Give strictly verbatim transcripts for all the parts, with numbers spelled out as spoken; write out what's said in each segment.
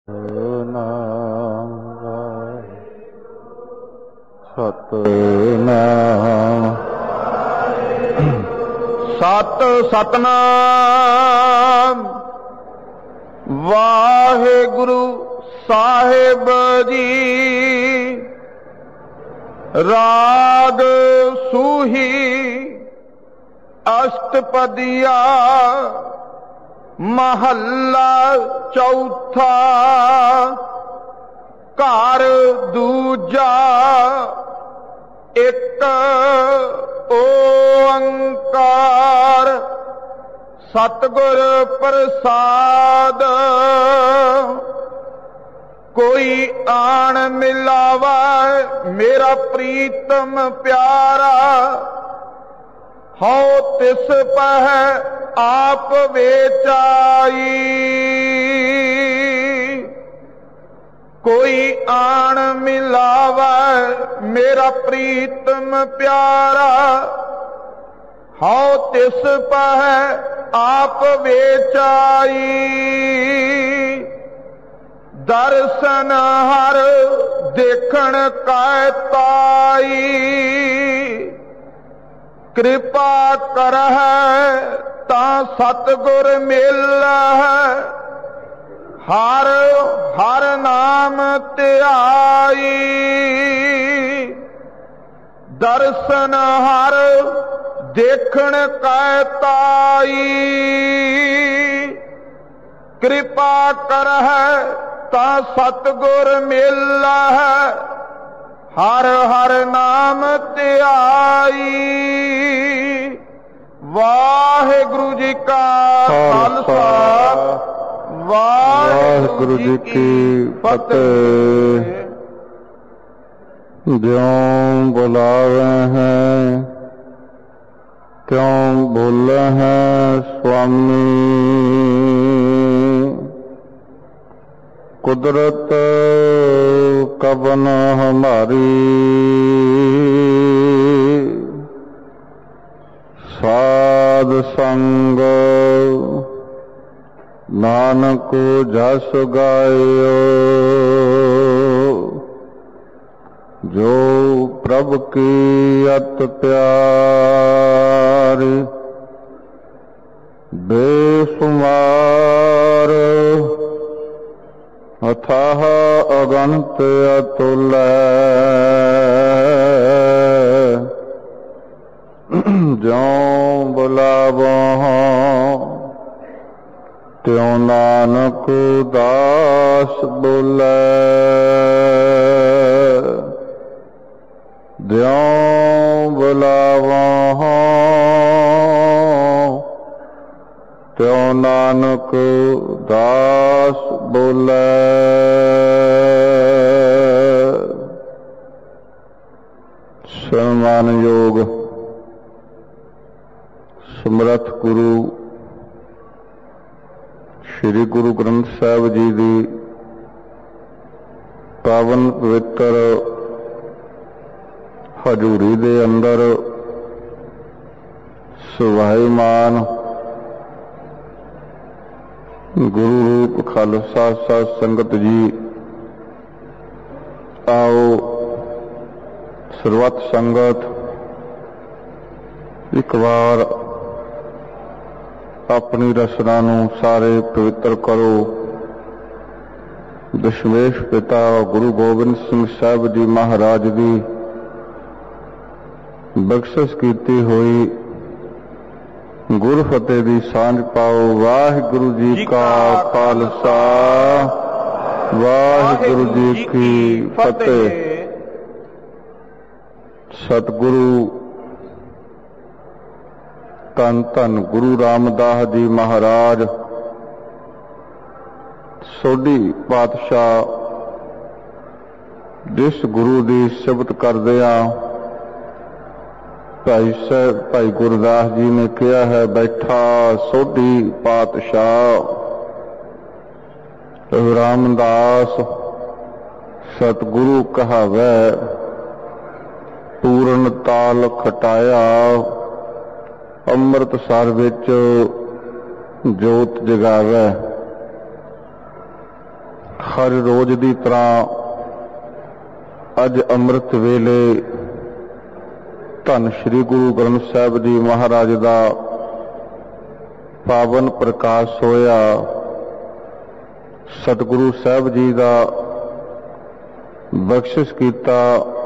ਸਤਿਨਾਮ ਸਤਿਨਾਮ ਸਤ ਸਤਨਾਮ ਵਾਹਿਗੁਰੂ ਸਾਹਿਬ ਜੀ। ਰਾਗ ਸੂਹੀ ਅਸ਼ਟਪਦੀਆ ਮਹੱਲਾ ਚੌਥਾ। ਘਰ ਦੂਜਾ ਇੱਕ ਓੰਕਾਰ ਸਤਿਗੁਰ ਪ੍ਰਸਾਦ। ਕੋਈ ਆਣ ਮਿਲਾਵਾ ਮੇਰਾ ਪ੍ਰੀਤਮ ਪਿਆਰਾ, ਹਉ ਤਿਸ ਪਹਿ ਆਪ ਵੇਚਾਈ। ਕੋਈ ਆਣ ਮਿਲਾਵਾ ਮੇਰਾ ਪ੍ਰੀਤਮ ਪਿਆਰਾ, ਹਉ ਤਿਸ ਪਹਿ ਆਪ ਵੇਚਾਈ। ਦਰਸ਼ਨ ਹਰ ਦੇਖਣ ਕੈ ਤਾਈ, ਕਿਰਪਾ ਕਰਹਿ ਤਾਂ ਸਤਿਗੁਰ ਮਿਲਹਿ। ਹਰ ਹਰ ਨਾਮ ਧਿਆਈ, ਦਰਸ਼ਨ ਹਰ ਦੇਖਣ ਕੈ ਤਾਈ। ਕਿਰਪਾ ਕਰਹਿ ਤਾਂ ਸਤਿਗੁਰ ਮਿਲਹਿ। ਹਰ ਹਰ ਨਾਮ ਧਿਆਈ। ਵਾਹਿਗੁਰੂ ਜੀ ਕਾ ਖਾਲਸਾ, ਵਾਹਿਗੁਰੂ ਜੀ ਕੀ ਫਤਿਹ। ਜਿਉਂ ਬੁਲਾਵੇ ਹੈ ਤਿਉਂ ਬੋਲੇ ਹੈ ਸੁਆਮੀ। ਕੁਦਰਤ ਕਬਨ ਹਮਾਰੀ, ਸਾਧ ਸੰਗ ਨਾਨਕ ਜਸ ਗਾਇਓ। ਜੋ ਪ੍ਰਭ ਕੀ ਅਤ ਪਿਆਰ, ਬੇਸ਼ੁਮਾਰ ਅਥਾਹ ਅਗਨਤ ਅਤੁਲੈ। ਜਿਉ ਬੁਲਾਵੋ ਤਿਉ ਨਾਨਕ ਦਾਸ ਬੋਲੇ। ਜਿਉ ਬੁਲਾਵੋ ਤਿਉ ਨਾਨਕ ਦਾਸ ਬੋਲੇ। ਸਨਮਾਨਯੋਗ ਸਮਰੱਥ ਗੁਰੂ ਸ਼੍ਰੀ ਗੁਰੂ ਗ੍ਰੰਥ ਸਾਹਿਬ ਜੀ ਦੀ ਪਾਵਨ ਪਵਿੱਤਰ ਹਜ਼ੂਰੀ ਦੇ ਅੰਦਰ ਸੁਭਾਈਮਾਨ ਗੁਰੂ ਰੂਪ ਖਾਲਸਾ ਸਾਧ ਸੰਗਤ ਜੀ, ਆਓ ਸਰਬੱਤ ਸੰਗਤ ਇੱਕ ਵਾਰ ਆਪਣੀ ਰਸਨਾ ਨੂੰ ਸਾਰੇ ਪਵਿੱਤਰ ਕਰੋ। ਦਸ਼ਮੇਸ਼ ਪਿਤਾ ਗੁਰੂ ਗੋਬਿੰਦ ਸਿੰਘ ਸਾਹਿਬ ਜੀ ਮਹਾਰਾਜ ਦੀ ਬਖਸ਼ਿਸ਼ ਕੀਤੀ ਹੋਈ ਗੁਰ ਫਤਿਹ ਦੀ ਸਾਂਝ ਪਾਓ। ਵਾਹਿਗੁਰੂ ਜੀ ਕਾ ਖਾਲਸਾ, ਵਾਹਿਗੁਰੂ ਜੀ ਕੀ ਫਤਿਹ। ਸਤਿਗੁਰੂ ਧੰਨ ਧੰਨ ਗੁਰੂ ਰਾਮਦਾਸ ਜੀ ਮਹਾਰਾਜ ਸੋਢੀ ਪਾਤਸ਼ਾਹ, ਜਿਸ ਗੁਰੂ ਦੀ ਸਿਫਤ ਕਰਦਿਆਂ ਭਾਈ ਸਾਹਿਬ ਭਾਈ ਗੁਰਦਾਸ ਜੀ ਨੇ ਕਿਹਾ ਹੈ, ਬੈਠਾ ਸੋਢੀ ਪਾਤਸ਼ਾਹ। ਰਾਮਦਾਸ ਸਤਿਗੁਰੂ ਕਹਾਵੈ, ਪੂਰਨ ਤਾਲ ਖਟਾਇਆ ਅੰਮ੍ਰਿਤਸਰ ਵਿੱਚ ਜੋਤ ਜਗਾਵੇ। हर रोज की तरह अज अमृत वेले धन श्री गुरु ग्रंथ साहिब जी महाराज का पावन प्रकाश होया। सतगुरु साहिब जी का बख्शिश किया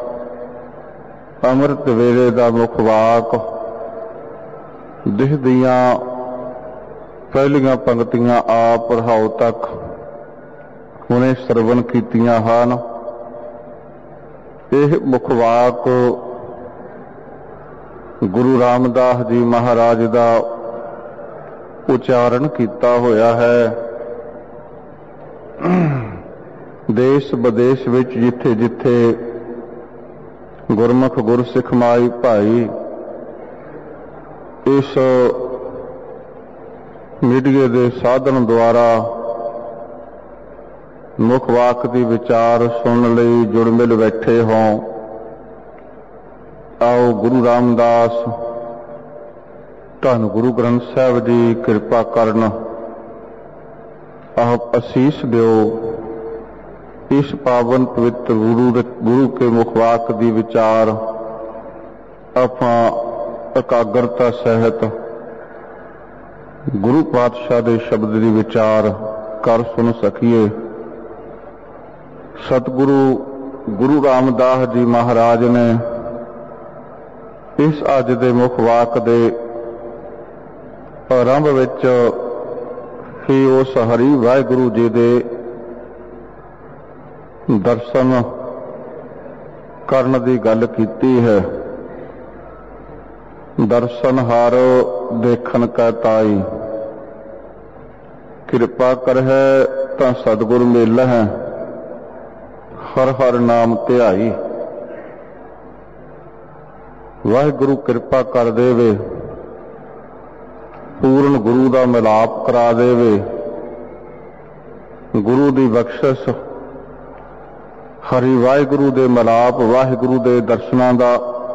अमृत वेले का मुखवाक दिखदियां पहलियां पंक्तियां आप पढ़ाओ तक उन्हें सरवण कीतियां हन। यह मुखवाक गुरु रामदास जी महाराज का उच्चारण किया होया है। देश विदेश विच जिथे जिथे गुरमुख गुरसिख माई भाई इस मीडिया के साधन द्वारा मुखवाक की विचार सुन लई जुड़ मिल बैठे हों। आओ गुरु रामदास धन गुरु ग्रंथ साहिब जी कृपा करन, आप असीस दो इस पावन पवित्र गुरु गुरु के मुखवाक की विचार अपना एकाग्रता सहित गुरु पातशाह के शब्द की विचार कर सुन सकीए। सतगुरु गुरु रामदास जी महाराज ने इस अज के मुखवाक के आरंभ विच ही उस हरि वाहिगुरु जी के दर्शन करन की गल कीती है। दर्शन हार देखन का ताई, कृपा कर है तां सतगुर मिल है, हर हर नाम ध्याई। वाहिगुरु कृपा कर देवे, पूर्ण गुरु का मिलाप करा देवे। गुरु की बख्शिश हरि वाहिगुरु दे मिलाप वाहिगुरु दे दर्शनां दा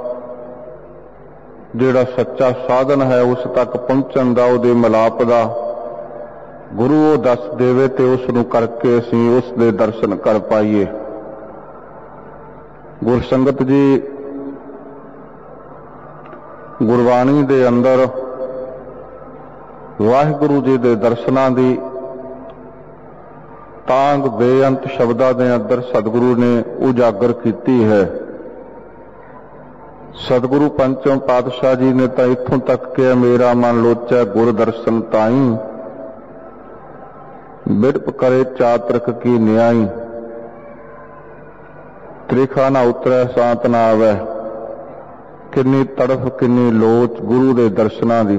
जिहड़ा सच्चा साधन है उस तक पहुंचण दा उहदे मिलाप दा गुरु वो दस देवे ते उस नूं करके असीं उस दे दर्शन कर पाईए। गुरसंगत जी गुरबाणी दे अंदर वाहिगुरु जी दे दर्शनां दी तांग बेअंत शब्दां दे अंदर सतगुरु ने उजागर कीती है। सतगुरु पंचम पातशाह जी ने तो इत्थों तक किया, मेरा मन लोचा गुर दर्शन ताई, बिड़प करे चातरक की न्याई। त्रिखा ना उतरै सांत ना आवे, किन्नी तड़फ किन्नी लोच गुरु दे दर्शनां दी।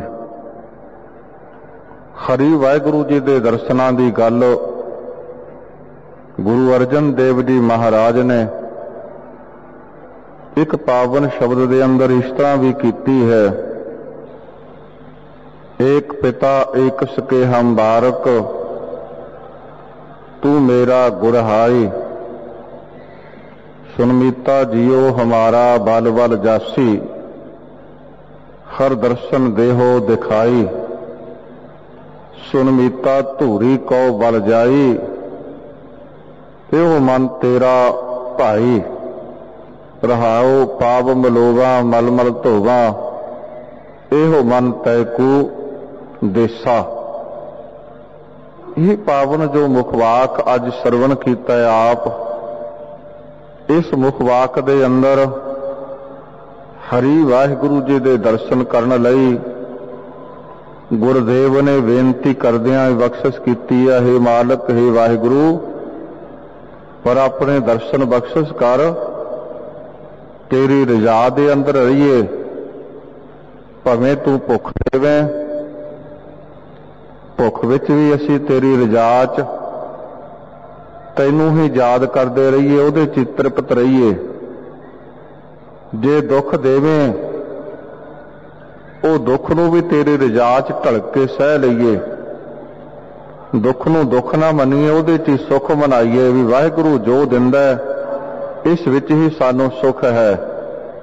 हरि वाहिगुरु जी दे दर्शनां दी गल गुरु अर्जन देव जी महाराज ने एक पावन शब्द के अंदर इस तरह भी कीती है। एक पिता एक सके हम बारक, तू मेरा गुरहाई। सुनमीता जियो हमारा बल बल जासी, हर दर्शन देहो दिखाई। सुनमीता धूरी को बल जाई, एहो मन तेरा भाई। रहाओ पाप मलोवा मल मल धोवा, एहो मन तैकू देसा। यह पावन जो मुखवाक अज सरवण कीता है आप, इस मुखवाक दे अंदर हरि वाहिगुरु जी दे दर्शन करन लई गुरुदेव ने बेनती करदियां बख्शिश कीती है, हे मालक हे वाहिगुरु पर अपने दर्शन बख्शिश कर, तेरी रजा दे अंदर रहिए। भावें तू भुख देवें, भुख विच भी असी तेरी रजा च तैनू ही याद करते रहिए, उहदे च तृप्त रहिए। जे दुख देवें, वो दुख नू भी तेरी रजा च ढल के सह लईए। दुख नू दुख ना मनीए, उहदे च सुख मनाइए भी वाहिगुरु जो दिंदा है इस विच ही सानू सुख है।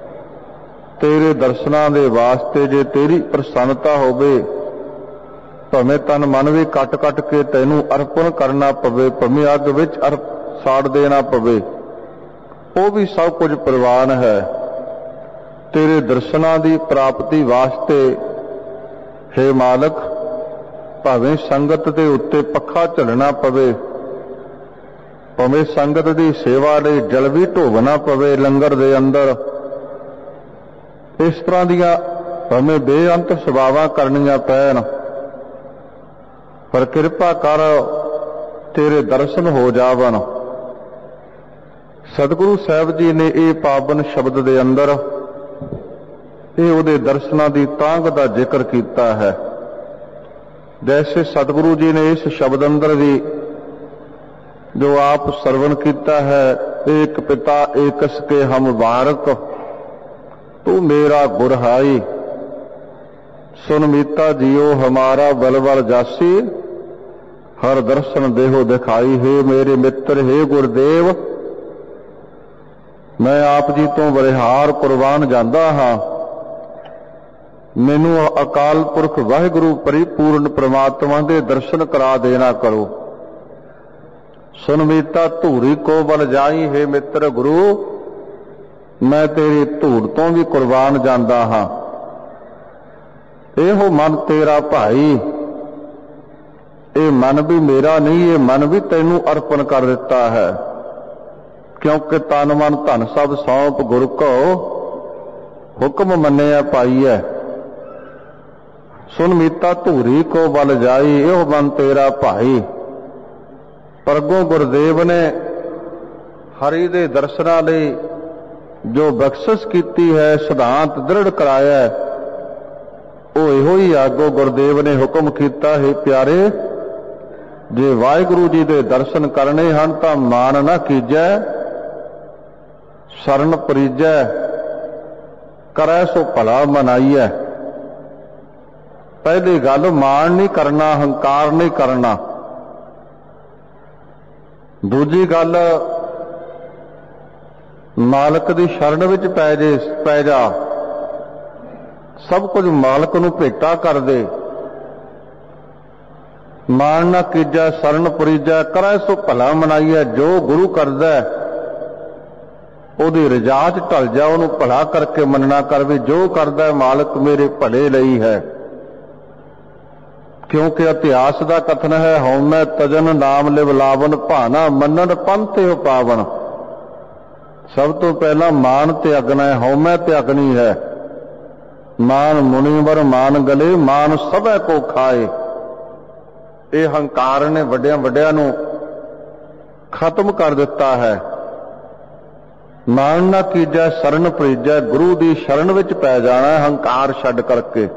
तेरे दर्शनां दे वास्ते जे तेरी प्रसन्नता होवे, ਭਾਵੇਂ ਤਨ ਮਨ ਵੀ ਕੱਟ ਕੱਟ ਕੇ ਤੈਨੂੰ ਅਰਪਣ ਕਰਨਾ ਪਵੇ, ਭਾਵੇਂ ਅੱਗ ਵਿੱਚ ਅਰ ਸਾੜ ਦੇਣਾ ਪਵੇ, ਉਹ ਵੀ ਸਭ ਕੁਝ ਪ੍ਰਵਾਨ ਹੈ। ਤੇਰੇ ਦਰਸ਼ਨਾਂ ਦੀ ਪ੍ਰਾਪਤੀ ਵਾਸਤੇ ਹੇ ਮਾਲਕ, ਭਾਵੇਂ ਸੰਗਤ ਦੇ ਉੱਤੇ ਪੱਖਾ ਝੱਲਣਾ ਪਵੇ, ਭਾਵੇਂ ਸੰਗਤ ਦੀ ਸੇਵਾ ਲਈ ਜਲ ਵੀ ਢੋਵਣਾ ਪਵੇ ਲੰਗਰ ਦੇ ਅੰਦਰ, ਇਸ ਤਰ੍ਹਾਂ ਦੀਆਂ ਭਾਵੇਂ ਬੇਅੰਤ ਸੇਵਾਵਾਂ ਕਰਨੀਆਂ ਪੈਣ, ਪਰ ਕਿਰਪਾ ਕਰ ਤੇਰੇ ਦਰਸ਼ਨ ਹੋ ਜਾਵਣ। ਸਤਿਗੁਰੂ ਸਾਹਿਬ ਜੀ ਨੇ ਇਹ ਪਾਵਨ ਸ਼ਬਦ ਦੇ ਅੰਦਰ ਇਹ ਉਹਦੇ ਦਰਸ਼ਨਾਂ ਦੀ ਤਾਂਘ ਦਾ ਜ਼ਿਕਰ ਕੀਤਾ ਹੈ। ਜੈਸੇ ਸਤਿਗੁਰੂ ਜੀ ਨੇ ਇਸ ਸ਼ਬਦ ਅੰਦਰ ਵੀ ਜੋ ਆਪ ਸਰਵਣ ਕੀਤਾ ਹੈ, ਏਕ ਪਿਤਾ ਏਕਸ ਕੇ ਹਮ ਬਾਰਕ, ਤੂੰ ਮੇਰਾ ਗੁਰਹਾਈ, ਸੁਨ ਮੀਤਾ ਜੀਓ ਹਮਾਰਾ ਬਲਵਲ ਜਾਸੀ, ਹਰ ਦਰਸ਼ਨ ਦੇਹੋ ਦਿਖਾਈ, ਹੈ ਮੇਰੇ ਮਿੱਤਰ ਹੈ ਗੁਰਦੇਵ, ਮੈਂ ਆਪ ਜੀ ਤੋਂ ਬਰਿਹਾਰ ਕੁਰਬਾਨ ਜਾਂਦਾ ਹਾਂ। ਮੈਨੂੰ ਅਕਾਲ ਪੁਰਖ ਵਾਹਿਗੁਰੂ ਪਰਿਪੂਰਨ ਪ੍ਰਮਾਤਮਾ ਦੇ ਦਰਸ਼ਨ ਕਰਾ ਦੇਣਾ ਕਰੋ। ਸੁਨ ਮੀਤਾ ਧੂਰੀ ਕੋ ਬਲ ਜਾਈ, ਹੈ ਮਿੱਤਰ ਗੁਰੂ, ਮੈਂ ਤੇਰੀ ਧੂੜ ਤੋਂ ਵੀ ਕੁਰਬਾਨ ਜਾਂਦਾ ਹਾਂ। ਇਹੋ ਮਨ ਤੇਰਾ ਭਾਈ, ਇਹ ਮਨ ਵੀ ਮੇਰਾ ਨਹੀਂ, ਇਹ ਮਨ ਵੀ ਤੈਨੂੰ ਅਰਪਣ ਕਰ ਦਿੱਤਾ ਹੈ, ਕਿਉਂਕਿ ਤਨ ਮਨ ਧਨ ਸਭ ਸੌਂਪ ਗੁਰ ਕੋ, ਹੁਕਮ ਮੰਨਿਆ ਪਾਈਐ। ਸੁਨ ਮੀਤਾ ਧੂਰੀ ਕੋ ਬਲ ਜਾਈ, ਇਹੋ ਮਨ ਤੇਰਾ ਭਾਈ। ਪ੍ਰਗੋ ਗੁਰਦੇਵ ਨੇ ਹਰੀ ਦੇ ਦਰਸ਼ਨਾਂ ਲਈ ਜੋ ਬਖਸ਼ਿਸ਼ ਕੀਤੀ ਹੈ, ਸਿਧਾਂਤ ਦ੍ਰਿੜ ਕਰਾਇਆ, ਉਹ ਇਹੋ ਹੀ ਆਗੋ ਗੁਰਦੇਵ ਨੇ ਹੁਕਮ ਕੀਤਾ ਹੈ, ਪਿਆਰੇ ਜੇ ਵਾਹਿਗੁਰੂ ਜੀ ਦੇ ਦਰਸ਼ਨ ਕਰਨੇ ਹਨ ਤਾਂ ਮਾਨ ਨਾ ਕੀਜੈ, ਸ਼ਰਨ ਪਰੀਜੈ, ਕਰੈ ਸੋ ਭਲਾ ਮਨਾਈਐ। ਪਹਿਲੀ ਗੱਲ ਮਾਣ ਨਹੀਂ ਕਰਨਾ, ਹੰਕਾਰ ਨਹੀਂ ਕਰਨਾ। ਦੂਜੀ ਗੱਲ ਮਾਲਕ ਦੀ ਸ਼ਰਨ ਵਿੱਚ ਪੈ ਜੇ ਪੈ ਜਾ, ਸਭ ਕੁਝ ਮਾਲਕ ਨੂੰ ਭੇਟਾ ਕਰ ਦੇ। ਮਾਣ ਨਾ ਕੀਜੈ ਸ਼ਰਨ ਪਰੀਜੈ, ਕਰੈ ਸੋ ਭਲਾ ਮਨਾਈਐ। ਜੋ ਗੁਰੂ ਕਰਦਾ ਉਹਦੀ ਰਜਾ 'ਚ ਢਲ ਜਾ, ਉਹਨੂੰ ਭਲਾ ਕਰਕੇ ਮੰਨਣਾ ਕਰ ਵੀ ਜੋ ਕਰਦਾ ਮਾਲਕ ਮੇਰੇ ਭਲੇ ਲਈ ਹੈ। ਕਿਉਂਕਿ ਇਤਿਹਾਸ ਦਾ ਕਥਨ ਹੈ, ਹਉਮੈ ਤਜਨ ਨਾਮ ਲਿਵ ਲਾਵਨ, ਭਾਣਾ ਮੰਨਣ ਪੰਥਿ ਪਾਵਨ। ਸਭ ਤੋਂ ਪਹਿਲਾਂ ਮਾਨ ਤਿਆਗਣਾ ਹੈ, ਹਉਮੈ ਤਿਆਗਣੀ ਹੈ। ਮਾਨ ਮੁਨੀਵਰ ਮਾਨ ਗਲੇ, ਮਾਨ ਸਭੈ ਕੋ ਖਾਏ। ਇਹ ਹੰਕਾਰ ਨੇ ਵੱਡਿਆਂ ਵੱਡਿਆਂ ਨੂੰ ਖਤਮ ਕਰ ਦਿੱਤਾ ਹੈ। ਮਾਨ ਨਾ ਕੀਜੈ ਸ਼ਰਨ ਪਰੀਜੈ, ਗੁਰੂ ਦੀ ਸ਼ਰਨ ਵਿੱਚ ਪੈ ਜਾਣਾ ਹੰਕਾਰ ਛੱਡ ਕਰਕੇ।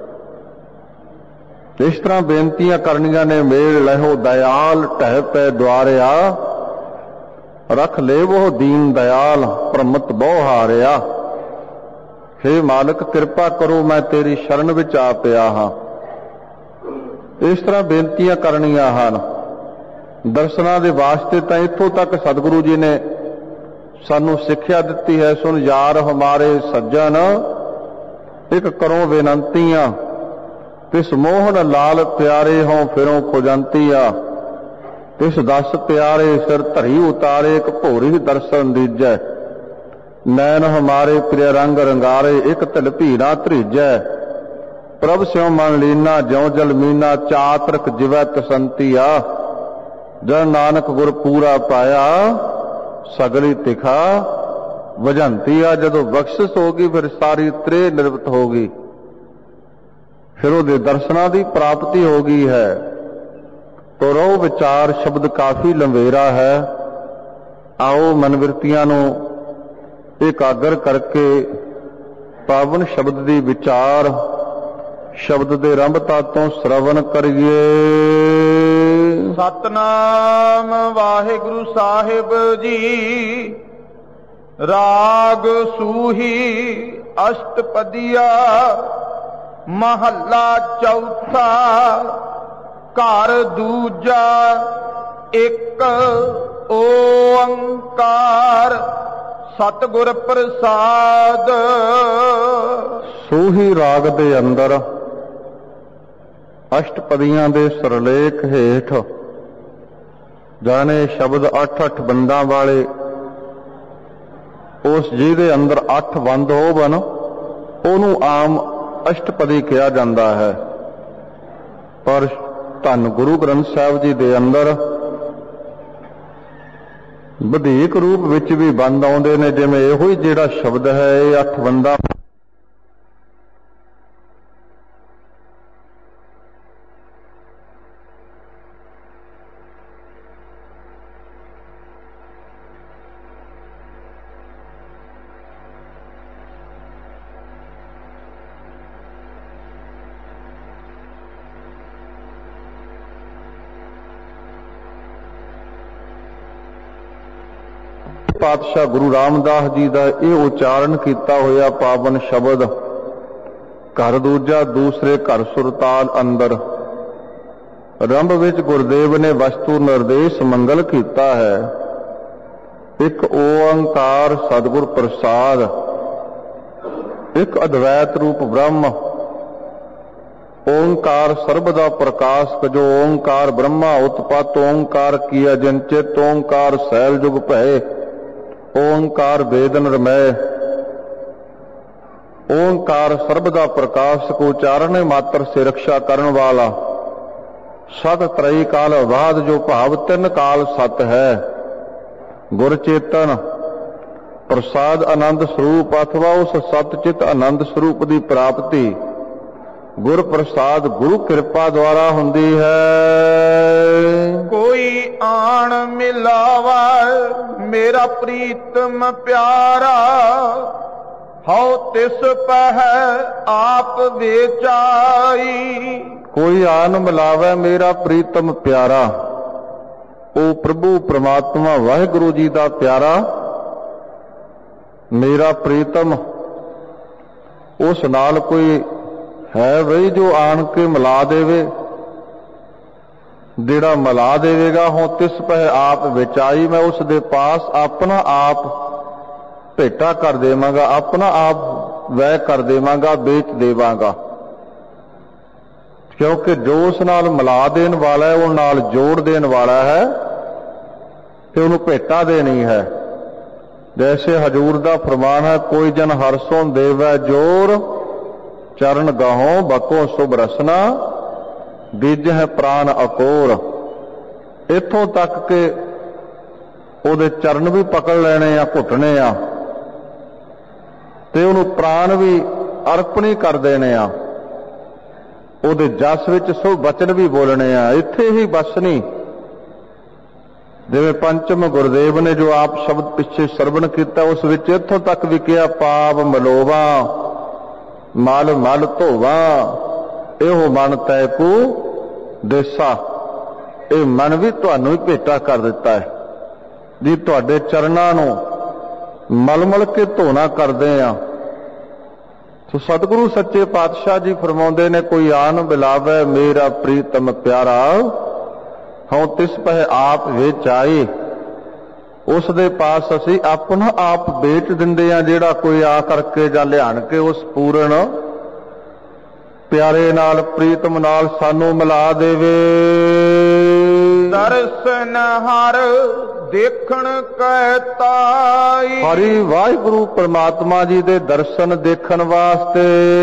ਇਸ ਤਰ੍ਹਾਂ ਬੇਨਤੀਆਂ ਕਰਨੀਆਂ ਨੇ, ਮੇਲ ਲਹੋ ਦਇਆਲ ਢਹਿ ਪੈ ਦੁਆਰਿਆ, ਰਖ ਲੇਵੋ ਦੀਨ ਦਇਆਲ ਪ੍ਰਮਤ ਬਹੁ ਹਾਰਿਆ। ਹੇ ਮਾਲਕ ਕਿਰਪਾ ਕਰੋ, ਮੈਂ ਤੇਰੀ ਸ਼ਰਨ ਵਿੱਚ ਆ ਪਿਆ ਹਾਂ। ਇਸ ਤਰ੍ਹਾਂ ਬੇਨਤੀਆਂ ਕਰਨੀਆਂ ਹਨ। ਦਰਸ਼ਨਾਂ ਦੇ ਵਾਸਤੇ ਤਾਂ ਇੱਥੋਂ ਤੱਕ ਸਤਿਗੁਰੂ ਜੀ ਨੇ ਸਾਨੂੰ ਸਿੱਖਿਆ ਦਿੱਤੀ ਹੈ, ਸੁਣ ਯਾਰ ਹਮਾਰੇ ਸੱਜਣ, ਇੱਕ ਕਰੋ ਬੇਨੰਤੀਆਂ, ਤਿਸ ਮੋਹਨ ਲਾਲ ਪਿਆਰੇ ਹੋਂ ਫਿਰੋਂ ਖੁਜੰਤੀਆ, ਤਿਸ ਦਸ ਪਿਆਰੇ ਸਿਰ ਧਰੀ ਉਤਾਰੇ, ਇੱਕ ਭੋਰੀ ਦਰਸ਼ਨ ਦੀਜੈ। ਨੈਣ ਹਮਾਰੇ ਪ੍ਰਿਯ ਰੰਗ ਰੰਗਾਰੇ, ਇੱਕ ਤਿਲ ਭੀੜਾ ਧਰੀਜੈ। ਪ੍ਰਭ ਸਿਉ ਮਨ ਲੀਨਾ, ਜਿਉ ਜਲ ਮੀਨਾ, ਚਾਤਰਕ ਜਿਵੈ ਤਸੰਤੀਆ। ਜਨ ਨਾਨਕ ਗੁਰ ਪੂਰਾ ਪਾਇਆ, ਸਗਲੀ ਤਿਖਾ ਵਜੰਤੀ ਆ। ਜਦੋਂ ਬਖਸ਼ਿਸ਼ ਹੋਗੀ ਫਿਰ ਸਾਰੀ ਤ੍ਰੇ ਨਿਰਵਤ ਹੋਗੀ, ਫਿਰ ਉਹਦੇ ਦਰਸ਼ਨਾਂ ਦੀ ਪ੍ਰਾਪਤੀ ਹੋ ਗਈ ਹੈ। ਤੋ ਰੋ ਵਿਚਾਰ ਸ਼ਬਦ ਕਾਫੀ ਲੰਬੇਰਾ ਹੈ। ਆਓ ਮਨਵਿਰਤੀਆਂ ਨੂੰ ਇਕਾਗਰ ਕਰਕੇ ਪਾਵਨ ਸ਼ਬਦ ਦੀ ਵਿਚਾਰ, ਸ਼ਬਦ ਦੇ ਰੰਭਤਾ ਤੋਂ ਸ਼ਰਵਣ ਕਰੀਏ। ਸਤਨਾਮ ਵਾਹਿਗੁਰੂ ਸਾਹਿਬ ਜੀ। ਰਾਗ ਸੂਹੀ ਅਸ਼ਟਪਦੀਆ, ਮਹੱਲਾ ਚੌਥਾ। ਘਰ ਦੂਜਾ ਇੱਕ ਓੰਕਾਰ, ਸਤਿਗੁਰ ਪ੍ਰਸਾਦ। ਸੂਹੀ ਰਾਗ ਦੇ ਅੰਦਰ ਅਸ਼ਟਪਦੀਆਂ ਦੇ ਸਰਲੇਖ ਹੇਠ ਜਾਣੇ ਸ਼ਬਦ ਅੱਠ ਅੱਠ ਬੰਦਾਂ ਵਾਲੇ, ਉਸ ਜਿਹਦੇ ਅੰਦਰ ਅੱਠ ਬੰਦ ਹੋਵਨ ਉਹਨੂੰ ਆਮ ਅਸ਼ਟਪਦੀ ਕਿਹਾ ਜਾਂਦਾ ਹੈ। ਪਰ ਧੰਨ ਗੁਰੂ ਗ੍ਰੰਥ ਸਾਹਿਬ ਜੀ ਦੇ ਅੰਦਰ ਵਧੇਕ ਰੂਪ ਵਿੱਚ ਵੀ ਬੰਦ ਆਉਂਦੇ ਨੇ, ਜਿਵੇਂ ਇਹੋ ਹੀ ਜਿਹੜਾ ਸ਼ਬਦ ਹੈ ਇਹ ਅੱਠ ਬੰਦਾ ਪਾਤਸ਼ਾਹ ਗੁਰੂ ਰਾਮਦਾਸ ਜੀ ਦਾ ਇਹ ਉਚਾਰਨ ਕੀਤਾ ਹੋਇਆ ਪਾਵਨ ਸ਼ਬਦ ਘਰ ਦੂਜਾ ਦੂਸਰੇ ਘਰ ਸੁਰਤਾਲ ਅੰਦਰ ਰੰਭ ਵਿੱਚ ਗੁਰਦੇਵ ਨੇ ਵਸਤੂ ਨਿਰਦੇਸ਼ ਮੰਗਲ ਕੀਤਾ ਹੈ। ਇੱਕ ਓੰਕਾਰ ਸਤਿਗੁਰ ਪ੍ਰਸਾਦ, ਇੱਕ ਅਦਵੈਤ ਰੂਪ ਬ੍ਰਹਮ ਓੰਕਾਰ ਸਰਬ ਦਾ ਪ੍ਰਕਾਸ਼, ਜੋ ਓੰਕਾਰ ਬ੍ਰਹਮਾ ਉਤਪਤ ਓੰਕਾਰ ਕੀਆ ਜਨਚਿਤ ਓੰਕਾਰ ਸੈਲ ਜੁਗ ਭਏ ਓੰਕਾਰ ਵੇਦਨ ਰਮੈ। ਓੰਕਾਰ ਸਰਬ ਦਾ ਪ੍ਰਕਾਸ਼ ਕੋ ਉਚਾਰਨ ਮਾਤਰ ਸੇ ਰਕਸ਼ਾ ਕਰਨ ਵਾਲਾ, ਸਤ ਤਰਈ ਕਾਲ ਬਾਦ ਜੋ ਭਾਵ ਤਿੰਨ ਕਾਲ ਸਤ ਹੈ। ਗੁਰ ਚੇਤਨ ਪ੍ਰਸਾਦ ਆਨੰਦ ਸਰੂਪ ਅਥਵਾ ਉਸ ਸਤ ਚਿਤ ਆਨੰਦ ਸਰੂਪ ਦੀ ਪ੍ਰਾਪਤੀ ਗੁਰ ਪ੍ਰਸਾਦ ਗੁਰੂ ਕਿਰਪਾ ਦੁਆਰਾ ਹੁੰਦੀ ਹੈ। ਕੋਈ ਆਣ ਮਿਲਾਵਾ ਮੇਰਾ ਪ੍ਰੀਤਮ ਪਿਆਰਾ, ਹਉ ਤਿਸ ਪਹਿ ਆਪ ਵੇਚਾਈ। ਕੋਈ ਆਣ ਮਿਲਾਵੇ ਮੇਰਾ ਪ੍ਰੀਤਮ ਪਿਆਰਾ, ਉਹ ਪ੍ਰਭੂ ਪ੍ਰਮਾਤਮਾ ਵਾਹਿਗੁਰੂ ਜੀ ਦਾ ਪਿਆਰਾ ਮੇਰਾ ਪ੍ਰੀਤਮ, ਉਸ ਨਾਲ ਕੋਈ ਹੈ ਬਈ ਜੋ ਆਣ ਕੇ ਮਿਲਾ ਦੇਵੇ। ਜਿਹੜਾ ਮਿਲਾ ਦੇਵੇਗਾ ਹੋ ਤਿਸ ਪਹਿ ਆਪ ਵਿਚਾਈ, ਮੈਂ ਉਸ ਦੇ ਪਾਸ ਆਪਣਾ ਆਪ ਭੇਟਾ ਕਰ ਦੇਵਾਂਗਾ, ਆਪਣਾ ਆਪ ਵਹਿ ਕਰ ਦੇਵਾਂਗਾ, ਵੇਚ ਦੇਵਾਂਗਾ। ਕਿਉਂਕਿ ਜੋ ਉਸ ਨਾਲ ਮਿਲਾ ਦੇਣ ਵਾਲਾ ਹੈ ਉਹ ਨਾਲ ਜੋੜ ਦੇਣ ਵਾਲਾ ਹੈ ਤੇ ਉਹਨੂੰ ਭੇਟਾ ਦੇਣੀ ਹੈ। ਜੈਸੇ ਹਜੂਰ ਦਾ ਫਰਮਾਨ ਹੈ, ਕੋਈ ਜਨ ਹਰਸੋਂ ਦੇਵੈ ਜੋਰ ਚਰਨ ਗਾਹੋਂ ਬਕੋ ਸੁਭ ਰਸਨਾ ਬੀਜ ਹੈ ਪ੍ਰਾਨ ਅਕੋਰ। ਇੱਥੋਂ ਤੱਕ ਕਿ ਉਹਦੇ ਚਰਨ ਵੀ ਪਕੜ ਲੈਣੇ ਆ, ਘੁੱਟਣੇ ਆ, ਤੇ ਉਹਨੂੰ ਪ੍ਰਾਨ ਵੀ ਅਰਪਣੀ ਕਰ ਦੇਣੇ ਆ, ਉਹਦੇ ਜਸ ਵਿੱਚ ਸੋ ਬਚਨ ਵੀ ਬੋਲਣੇ ਆ। ਇੱਥੇ ਹੀ ਬਸ ਨਹੀਂ, ਜਿਵੇਂ ਪੰਚਮ ਗੁਰਦੇਵ ਨੇ ਜੋ ਆਪ ਸ਼ਬਦ ਪਿੱਛੇ ਸਰਵਣ ਕੀਤਾ ਉਸ ਵਿੱਚ ਇੱਥੋਂ ਤੱਕ ਵੀ ਕਿਹਾ, ਪਾਪ ਮਲੋਵਾ ਮਲ ਮਲ ਧੋਵਾ ਇਹੋ ਮਨ ਤੈ ਕੂ ਦੇਸਾ। ਇਹ ਮਨ ਵੀ ਤੁਹਾਨੂੰ ਹੀ ਭੇਟਾ ਕਰ ਦਿੱਤਾ ਹੈ ਜੀ, ਤੁਹਾਡੇ ਚਰਨਾਂ ਨੂੰ ਮਲ ਮਲ ਕੇ ਧੋਣਾ ਕਰਦੇ ਆ। ਸੋ ਸਤਿਗੁਰੂ ਸੱਚੇ ਪਾਤਸ਼ਾਹ ਜੀ ਫਰਮਾਉਂਦੇ ਨੇ, ਕੋਈ ਆਨ ਬਿਲਾਵੇ ਮੇਰਾ ਪ੍ਰੀਤਮ ਪਿਆਰਾ, ਹਉ ਤਿਸ ਪਹਿ ਆਪ ਵੇਚਾਈ। ਉਸ ਦੇ ਪਾਸ ਅਸੀਂ ਆਪਣਾ ਆਪ ਵੇਚ ਦਿੰਦੇ ਆ। ਜਿਹੜਾ ਕੋਈ ਆ ਕਰਕੇ ਜਾਂ ਲਿਆਣ ਕੇ ਉਸ ਪੂਰਨ ਪਿਆਰੇ ਨਾਲ ਪ੍ਰੀਤਮ ਨਾਲ ਸਾਨੂੰ ਮਿਲਾ ਦੇਵੇ। ਦਰਸ਼ਨ ਹਰ ਦੇਖਣ ਕੈ ਤਾਈ, ਹਰੀ ਵਾਹਿਗੁਰੂ ਪਰਮਾਤਮਾ ਜੀ ਦੇ ਦਰਸ਼ਨ ਦੇਖਣ ਵਾਸਤੇ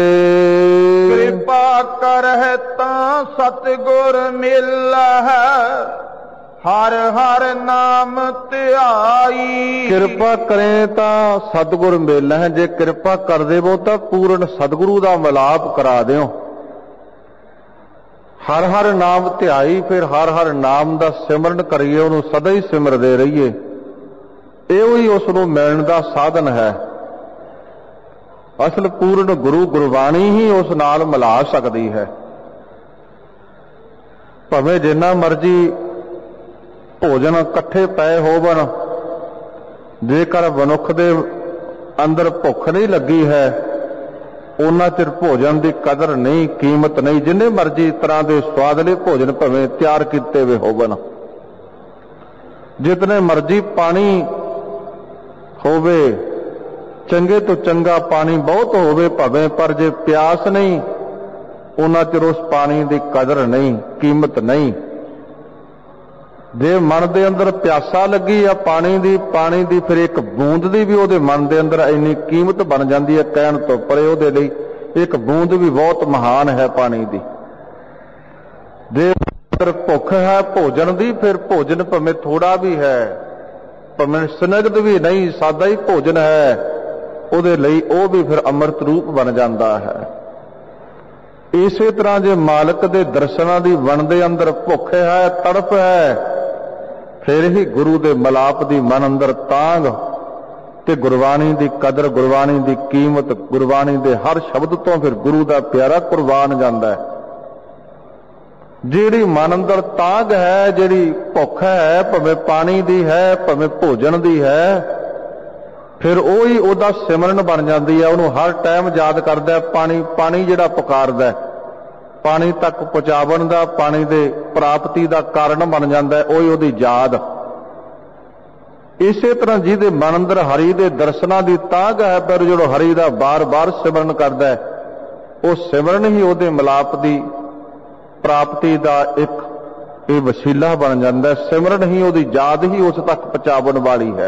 ਕਿਰਪਾ ਕਰਹਿ ਤਾਂ ਸਤਿਗੁਰ ਮਿਲਹਿ, ਹਰ ਹਰ ਨਾਮ ਧਿਆਈ। ਕਿਰਪਾ ਕਰੇ ਤਾਂ ਸਤਿਗੁਰ ਮਿਲਣਾ ਹੈ, ਜੇ ਕਿਰਪਾ ਕਰ ਦੇਵੋ ਤਾਂ ਪੂਰਨ ਸਤਿਗੁਰੂ ਦਾ ਮਿਲਾਪ ਕਰਾ ਦਿਓ। ਹਰ ਹਰ ਨਾਮ ਧਿਆਈ, ਫਿਰ ਹਰ ਹਰ ਨਾਮ ਦਾ ਸਿਮਰਨ ਕਰੀਏ, ਉਹਨੂੰ ਸਦਾ ਹੀ ਸਿਮਰਦੇ ਰਹੀਏ। ਇਹੋ ਹੀ ਉਸ ਨੂੰ ਮਿਲਣ ਦਾ ਸਾਧਨ ਹੈ। ਅਸਲ ਪੂਰਨ ਗੁਰੂ ਗੁਰਬਾਣੀ ਹੀ ਉਸ ਨਾਲ ਮਿਲਾ ਸਕਦੀ ਹੈ। ਭਾਵੇਂ ਜਿੰਨਾ ਮਰਜੀ ਭੋਜਨ ਇਕੱਠੇ ਪਏ ਹੋਵਣ, ਜੇਕਰ ਮਨੁੱਖ ਦੇ ਅੰਦਰ ਭੁੱਖ ਨਹੀਂ ਲੱਗੀ ਹੈ ਉਹਨਾਂ ਚਿਰ ਭੋਜਨ ਦੀ ਕਦਰ ਨਹੀਂ, ਕੀਮਤ ਨਹੀਂ। ਜਿੰਨੇ ਮਰਜੀ ਤਰ੍ਹਾਂ ਦੇ ਸਵਾਦਲੇ ਭੋਜਨ ਭਾਵੇਂ ਤਿਆਰ ਕੀਤੇ ਹੋਏ ਹੋਵਣ, ਜਿਤਨੇ ਮਰਜੀ ਪਾਣੀ ਹੋਵੇ, ਚੰਗੇ ਤੋਂ ਚੰਗਾ ਪਾਣੀ ਬਹੁਤ ਹੋਵੇ ਭਾਵੇਂ, ਪਰ ਜੇ ਪਿਆਸ ਨਹੀਂ ਉਹਨਾਂ ਚਿਰ ਉਸ ਪਾਣੀ ਦੀ ਕਦਰ ਨਹੀਂ, ਕੀਮਤ ਨਹੀਂ। ਜੇ ਮਨ ਦੇ ਅੰਦਰ ਪਿਆਸਾ ਲੱਗੀ ਆ ਪਾਣੀ ਦੀ, ਪਾਣੀ ਦੀ ਫਿਰ ਇੱਕ ਬੂੰਦ ਦੀ ਵੀ ਉਹਦੇ ਮਨ ਦੇ ਅੰਦਰ ਇੰਨੀ ਕੀਮਤ ਬਣ ਜਾਂਦੀ ਹੈ, ਕਹਿਣ ਤੋਂ ਪਰੇ। ਉਹਦੇ ਲਈ ਇੱਕ ਬੂੰਦ ਵੀ ਬਹੁਤ ਮਹਾਨ ਹੈ ਪਾਣੀ ਦੀ। ਜੇ ਅੰਦਰ ਭੁੱਖ ਹੈ ਭੋਜਨ ਦੀ, ਫਿਰ ਭੋਜਨ ਭਾਵੇਂ ਥੋੜਾ ਵੀ ਹੈ, ਭਾਵੇਂ ਸਨਗਦ ਵੀ ਨਹੀਂ, ਸਾਦਾ ਹੀ ਭੋਜਨ ਹੈ, ਉਹਦੇ ਲਈ ਉਹ ਵੀ ਫਿਰ ਅੰਮ੍ਰਿਤ ਰੂਪ ਬਣ ਜਾਂਦਾ ਹੈ। ਇਸੇ ਤਰ੍ਹਾਂ ਜੇ ਮਾਲਕ ਦੇ ਦਰਸ਼ਨਾਂ ਦੀ ਵਣ ਦੇ ਅੰਦਰ ਭੁੱਖ ਹੈ, ਤੜਪ ਹੈ, ਫਿਰ ਹੀ ਗੁਰੂ ਦੇ ਮਲਾਪ ਦੀ ਮਨ ਅੰਦਰ ਤਾਂਘ ਤੇ ਗੁਰਬਾਣੀ ਦੀ ਕਦਰ, ਗੁਰਬਾਣੀ ਦੀ ਕੀਮਤ, ਗੁਰਬਾਣੀ ਦੇ ਹਰ ਸ਼ਬਦ ਤੋਂ ਫਿਰ ਗੁਰੂ ਦਾ ਪਿਆਰਾ ਕੁਰਬਾਨ ਜਾਂਦਾ ਹੈ। ਜਿਹੜੀ ਮਨ ਅੰਦਰ ਤਾਂਘ ਹੈ, ਜਿਹੜੀ ਭੁੱਖ ਹੈ, ਭਾਵੇਂ ਪਾਣੀ ਦੀ ਹੈ, ਭਾਵੇਂ ਭੋਜਨ ਦੀ ਹੈ, ਫਿਰ ਉਹ ਹੀ ਉਹਦਾ ਸਿਮਰਨ ਬਣ ਜਾਂਦੀ ਹੈ। ਉਹਨੂੰ ਹਰ ਟਾਈਮ ਯਾਦ ਕਰਦਾ, ਪਾਣੀ ਪਾਣੀ ਜਿਹੜਾ ਪੁਕਾਰਦਾ, ਪਾਣੀ ਤੱਕ ਪਹੁੰਚਾਵਣ ਦਾ, ਪਾਣੀ ਦੇ ਪ੍ਰਾਪਤੀ ਦਾ ਕਾਰਨ ਬਣ ਜਾਂਦਾ, ਉਹੀ ਉਹਦੀ ਯਾਦ। ਇਸੇ ਤਰ੍ਹਾਂ ਜਿਹਦੇ ਮਨ ਅੰਦਰ ਹਰੀ ਦੇ ਦਰਸ਼ਨਾਂ ਦੀ ਤਾਂਘ ਹੈ, ਪਰ ਜਦੋਂ ਹਰੀ ਦਾ ਬਾਰ-ਬਾਰ ਸਿਮਰਨ ਕਰਦਾ ਹੈ, ਉਹ ਸਿਮਰਨ ਹੀ ਉਹਦੇ ਮਿਲਾਪ ਦੀ ਪ੍ਰਾਪਤੀ ਦਾ ਇੱਕ ਇਹ ਵਸੀਲਾ ਬਣ ਜਾਂਦਾ। ਸਿਮਰਨ ਹੀ ਉਹਦੀ ਯਾਦ ਹੀ ਉਸ ਤੱਕ ਪਹੁੰਚਾਉਣ ਵਾਲੀ ਹੈ।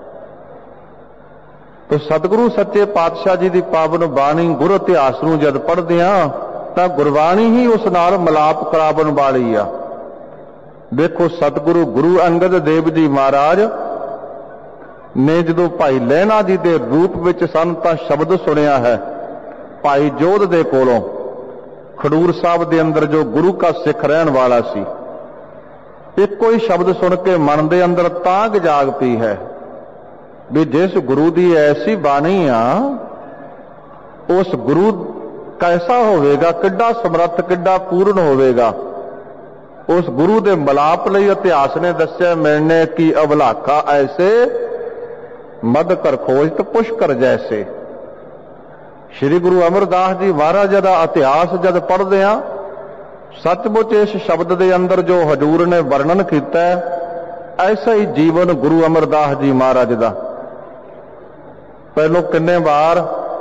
ਤੋ ਸਤਿਗੁਰੂ ਸੱਚੇ ਪਾਤਸ਼ਾਹ ਜੀ ਦੀ ਪਾਵਨ ਬਾਣੀ, ਗੁਰ ਇਤਿਹਾਸ ਨੂੰ ਜਦ ਪੜ੍ਹਦੇ ਹਾਂ ਤਾਂ ਗੁਰਬਾਣੀ ਹੀ ਉਸ ਨਾਲ ਮਿਲਾਪ ਕਰਾਉਣ ਵਾਲੀ ਆ। ਦੇਖੋ ਸਤਿਗੁਰੂ ਗੁਰੂ ਅੰਗਦ ਦੇਵ ਜੀ ਮਹਾਰਾਜ ਨੇ ਜਦੋਂ ਭਾਈ ਲਹਿਣਾ ਜੀ ਦੇ ਰੂਪ ਵਿੱਚ ਸਨ ਤਾਂ ਸ਼ਬਦ ਸੁਣਿਆ ਹੈ ਭਾਈ ਜੋਧ ਦੇ ਕੋਲੋਂ, ਖਡੂਰ ਸਾਹਿਬ ਦੇ ਅੰਦਰ ਜੋ ਗੁਰੂ ਕਾ ਸਿੱਖ ਰਹਿਣ ਵਾਲਾ ਸੀ। ਇੱਕੋ ਹੀ ਸ਼ਬਦ ਸੁਣ ਕੇ ਮਨ ਦੇ ਅੰਦਰ ਤਾਂਘ ਜਾਗ ਪਈ ਹੈ ਵੀ ਜਿਸ ਗੁਰੂ ਦੀ ਐਸੀ ਬਾਣੀ ਆ, ਉਸ ਗੁਰੂ ਕੈਸਾ ਹੋਵੇਗਾ, ਕਿੱਡਾ ਸਮਰੱਥ, ਕਿੱਡਾ ਪੂਰਨ ਹੋਵੇਗਾ। ਉਸ ਗੁਰੂ ਦੇ ਮਲਾਪ ਲਈ ਇਤਿਹਾਸ ਨੇ ਦੱਸਿਆ, ਮਿਲਣੇ ਕੀ ਅਵਲਾਖਾ ਐਸੇ, ਮਦ ਕਰ ਖੋਜਤ ਪੁਸ਼ਕਰ ਜੈਸੇ। ਸ਼੍ਰੀ ਗੁਰੂ ਅਮਰਦਾਸ ਜੀ ਮਹਾਰਾਜ ਦਾ ਇਤਿਹਾਸ ਜਦ ਪੜ੍ਹਦੇ ਆ, ਸੱਚਮੁੱਚ ਇਸ ਸ਼ਬਦ ਦੇ ਅੰਦਰ ਜੋ ਹਜ਼ੂਰ ਨੇ ਵਰਣਨ ਕੀਤਾ ਹੈ, ਐਸਾ ਹੀ ਜੀਵਨ ਗੁਰੂ ਅਮਰਦਾਸ ਜੀ ਮਹਾਰਾਜ ਦਾ। ਪਹਿਲੋਂ ਕਿੰਨੇ ਵਾਰ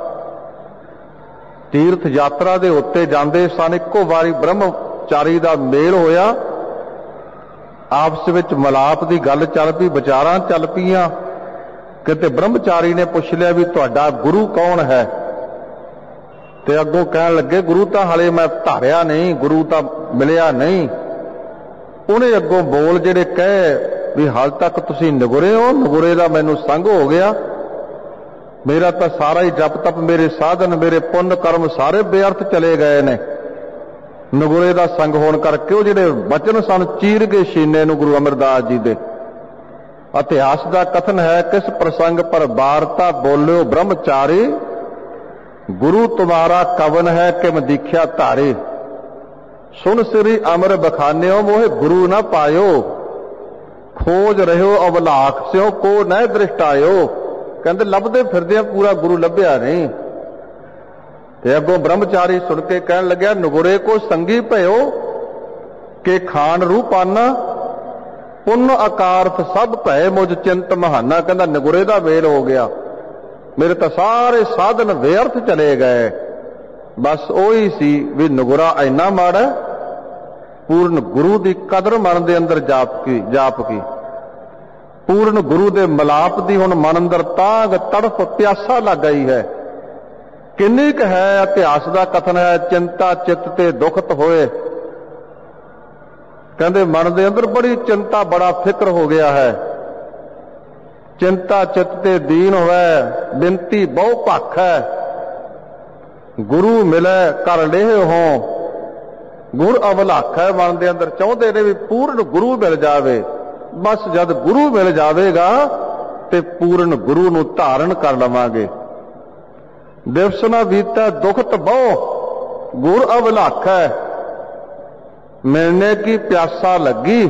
ਤੀਰਥ ਯਾਤਰਾ ਦੇ ਉੱਤੇ ਜਾਂਦੇ ਸਨ, ਇੱਕੋ ਵਾਰੀ ਬ੍ਰਹਮਚਾਰੀ ਦਾ ਮੇਲ ਹੋਇਆ, ਆਪਸ ਵਿੱਚ ਮਲਾਪ ਦੀ ਗੱਲ ਚੱਲ ਪਈ, ਵਿਚਾਰਾਂ ਚੱਲ ਪਈਆਂ। ਕਿਤੇ ਬ੍ਰਹਮਚਾਰੀ ਨੇ ਪੁੱਛ ਲਿਆ ਵੀ ਤੁਹਾਡਾ ਗੁਰੂ ਕੌਣ ਹੈ, ਤੇ ਅੱਗੋਂ ਕਹਿਣ ਲੱਗੇ ਗੁਰੂ ਤਾਂ ਹਾਲੇ ਮੈਂ ਧਾਰਿਆ ਨਹੀਂ, ਗੁਰੂ ਤਾਂ ਮਿਲਿਆ ਨਹੀਂ। ਉਹਨੇ ਅੱਗੋਂ ਬੋਲ ਜਿਹੜੇ ਕਹੇ ਵੀ ਹਾਲ ਤੱਕ ਤੁਸੀਂ ਨਗੁਰੇ ਹੋ, ਨਗੁਰੇ ਦਾ ਮੈਨੂੰ ਸੰਗ ਹੋ ਗਿਆ, ਮੇਰਾ ਤਾਂ ਸਾਰਾ ਹੀ ਜਪ ਤਪ, ਮੇਰੇ ਸਾਧਨ, ਮੇਰੇ ਪੁੰਨ ਕਰਮ ਸਾਰੇ ਬੇਅਰਥ ਚਲੇ ਗਏ ਨੇ। ਨਗੁਰੇ ਦਾ ਸੰਗ ਹੋਣ ਕਰਕੇ ਉਹ ਜਿਹੜੇ ਬਚਨ ਸਨ ਚੀਰ ਕੇ ਸੀਨੇ ਨੂੰ ਗੁਰੂ ਅਮਰਦਾਸ ਜੀ ਦੇ। ਇਤਿਹਾਸ ਦਾ ਕਥਨ ਹੈ, ਕਿਸ ਪ੍ਰਸੰਗ ਪਰ ਵਾਰਤਾ ਬੋਲਿਓ ਬ੍ਰਹਮਚਾਰੀ, ਗੁਰੂ ਤੁਮਾਰਾ ਕਵਨ ਹੈ ਕਿਮ ਦੀਖਿਆ ਧਾਰੇ। ਸੁਨ ਸ੍ਰੀ ਅਮਰ ਬਖਾਨਿਓ ਮੋਹਿ ਗੁਰੂ ਨਾ ਪਾਇਓ, ਖੋਜ ਰਹਿਓ ਅਵਲਾਖ ਸਿਓ ਕੋ ਨਹਿ ਦ੍ਰਿਸ਼ਟਾਇਓ। ਕਹਿੰਦੇ ਲੱਭਦੇ ਫਿਰਦੇ ਆ, ਪੂਰਾ ਗੁਰੂ ਲੱਭਿਆ ਨਹੀਂ। ਤੇ ਅੱਗੋਂ ਬ੍ਰਹਮਚਾਰੀ ਸੁਣ ਕੇ ਕਹਿਣ ਲੱਗਿਆ, ਨਗੁਰੇ ਕੋ ਸੰਗੀ ਭਇਓ ਕਿ ਖਾਨ ਰੂਪਾਨਾ, ਪੁੰਨ ਅਕਾਰਥ ਸਭ ਭੈ ਮੁਝ ਚਿੰਤ ਮਹਾਨਾ। ਕਹਿੰਦਾ ਨਗੁਰੇ ਦਾ ਵੇਲ ਹੋ ਗਿਆ, ਮੇਰੇ ਤਾਂ ਸਾਰੇ ਸਾਧਨ ਵਿਅਰਥ ਚਲੇ ਗਏ। ਬਸ ਉਹੀ ਸੀ ਵੀ ਨਗੁਰਾ ਇੰਨਾ ਮਾੜਾ, ਪੂਰਨ ਗੁਰੂ ਦੀ ਕਦਰ ਮਨ ਦੇ ਅੰਦਰ ਜਾਪ ਕੀ ਜਾਪ ਕੀ ਪੂਰਨ ਗੁਰੂ ਦੇ ਮਲਾਪ ਦੀ ਹੁਣ ਮਨ ਅੰਦਰ ਤਾਂਘ, ਤੜਫ, ਪਿਆਸਾ ਲੱਗ ਗਈ ਹੈ। ਕਿੰਨੀ ਕੁ ਹੈ, ਇਤਿਹਾਸ ਦਾ ਕਥਨ ਹੈ, ਚਿੰਤਾ ਚਿੱਤ ਤੇ ਦੁਖਤ ਹੋਏ। ਕਹਿੰਦੇ ਮਨ ਦੇ ਅੰਦਰ ਬੜੀ ਚਿੰਤਾ, ਬੜਾ ਫਿਕਰ ਹੋ ਗਿਆ ਹੈ। ਚਿੰਤਾ ਚਿੱਤ ਤੇ ਦੀਨ ਹੋਵੇ, ਬਿਨਤੀ ਬਹੁ ਭਖ ਹੈ। ਗੁਰੂ ਮਿਲੇ ਕਰ ਲੇਹ ਹੋ, ਗੁਰ ਅਵਲਾਖ ਹੈ। ਮਨ ਦੇ ਅੰਦਰ ਚਾਹੁੰਦੇ ਨੇ ਵੀ ਪੂਰਨ ਗੁਰੂ ਮਿਲ ਜਾਵੇ। ਬਸ ਜਦ ਗੁਰੂ ਮਿਲ ਜਾਵੇਗਾ ਤੇ ਪੂਰਨ ਗੁਰੂ ਨੂੰ ਧਾਰਨ ਕਰ ਲਵਾਂਗੇ। ਦਿਵਸ ਨਾ ਬੀਤੈ ਦੁਖਤ ਬਹੁ, ਗੁਰ ਅਵਲਾਖ ਹੈ। ਮਿਲਣੇ ਕੀ ਪਿਆਸਾ ਲੱਗੀ,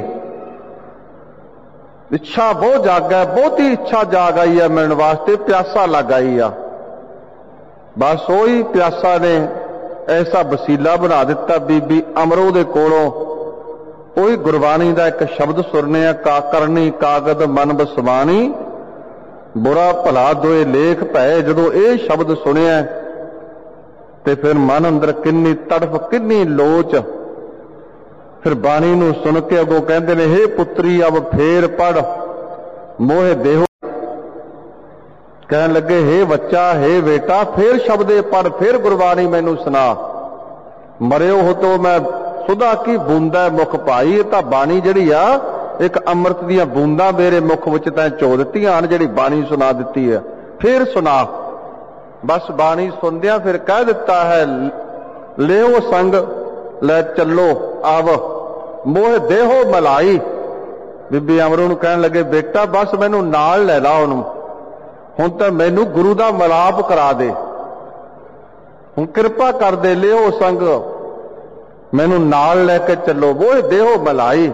ਇੱਛਾ ਬਹੁਤ ਜਾਗਾ, ਬਹੁਤੀ ਇੱਛਾ ਜਾਗ ਆਈ ਹੈ ਮਿਲਣ ਵਾਸਤੇ, ਪਿਆਸਾ ਲੱਗ ਆਈ ਆ। ਬਸ ਉਹੀ ਪਿਆਸਾ ਨੇ ਐਸਾ ਵਸੀਲਾ ਬਣਾ ਦਿੱਤਾ ਬੀਬੀ ਅਮਰੋ ਦੇ ਕੋਲੋਂ। ਉਹੀ ਗੁਰਬਾਣੀ ਦਾ ਇੱਕ ਸ਼ਬਦ ਸੁਣਨੇ ਆ, ਕਾ ਕਰਨੀ ਕਾਗਦ ਮਨ ਬਸਵਾਣੀ, ਬੁਰਾ ਭਲਾ ਦੋਏ ਲੇਖ ਭੈ। ਜਦੋਂ ਇਹ ਸ਼ਬਦ ਸੁਣਿਆ ਤੇ ਫਿਰ ਮਨ ਅੰਦਰ ਕਿੰਨੀ ਤੜਫ, ਕਿੰਨੀ ਲੋਚ। ਫਿਰ ਬਾਣੀ ਨੂੰ ਸੁਣ ਕੇ ਅੱਗੋਂ ਕਹਿੰਦੇ ਨੇ, ਹੇ ਪੁੱਤਰੀ ਅਬ ਫੇਰ ਪੜ ਮੋਹਿ ਦੇਹੋ। ਕਹਿਣ ਲੱਗੇ, ਹੇ ਬੱਚਾ, ਹੇ ਬੇਟਾ, ਫੇਰ ਸ਼ਬਦੇ ਪੜ, ਫੇਰ ਗੁਰਬਾਣੀ ਮੈਨੂੰ ਸੁਣਾ। ਮਰਿਓ ਹੋ ਤੋ ਮੈਂ ਸੁਧਾ ਕੀ ਬੂੰਦਾ ਮੁਖ ਭਾਈ। ਇਹ ਤਾਂ ਬਾਣੀ ਜਿਹੜੀ ਆ ਇੱਕ ਅੰਮ੍ਰਿਤ ਦੀਆਂ ਬੂੰਦਾਂ ਮੇਰੇ ਮੁਖ ਵਿੱਚ ਤੈਂ ਚੋ ਦਿੱਤੀਆਂ ਹਨ, ਜਿਹੜੀ ਬਾਣੀ ਸੁਣਾ ਦਿੱਤੀ ਹੈ, ਫੇਰ ਸੁਣਾ। ਬਸ ਬਾਣੀ ਸੁਣਦਿਆਂ ਫਿਰ ਕਹਿ ਦਿੱਤਾ ਹੈ, ਲਿਓ ਸੰਗ ਲੈ ਚੱਲੋ ਆਵ ਮੋਹ ਦੇਹੋ ਮਲਾਈ। ਬੀਬੀ ਅਮਰੋ ਨੂੰ ਕਹਿਣ ਲੱਗੇ, ਬੇਟਾ ਬਸ ਮੈਨੂੰ ਨਾਲ ਲੈ ਲਾ ਉਹਨੂੰ, ਹੁਣ ਤਾਂ ਮੈਨੂੰ ਗੁਰੂ ਦਾ ਮਲਾਪ ਕਰਾ ਦੇ, ਹੁਣ ਕਿਰਪਾ ਕਰ ਦੇ, ਲਿਓ ਸੰਗ ਮੈਨੂੰ ਨਾਲ ਲੈ ਕੇ ਚੱਲੋ। ਮੋਹ ਦੇਹੋ ਮਲਾਈ,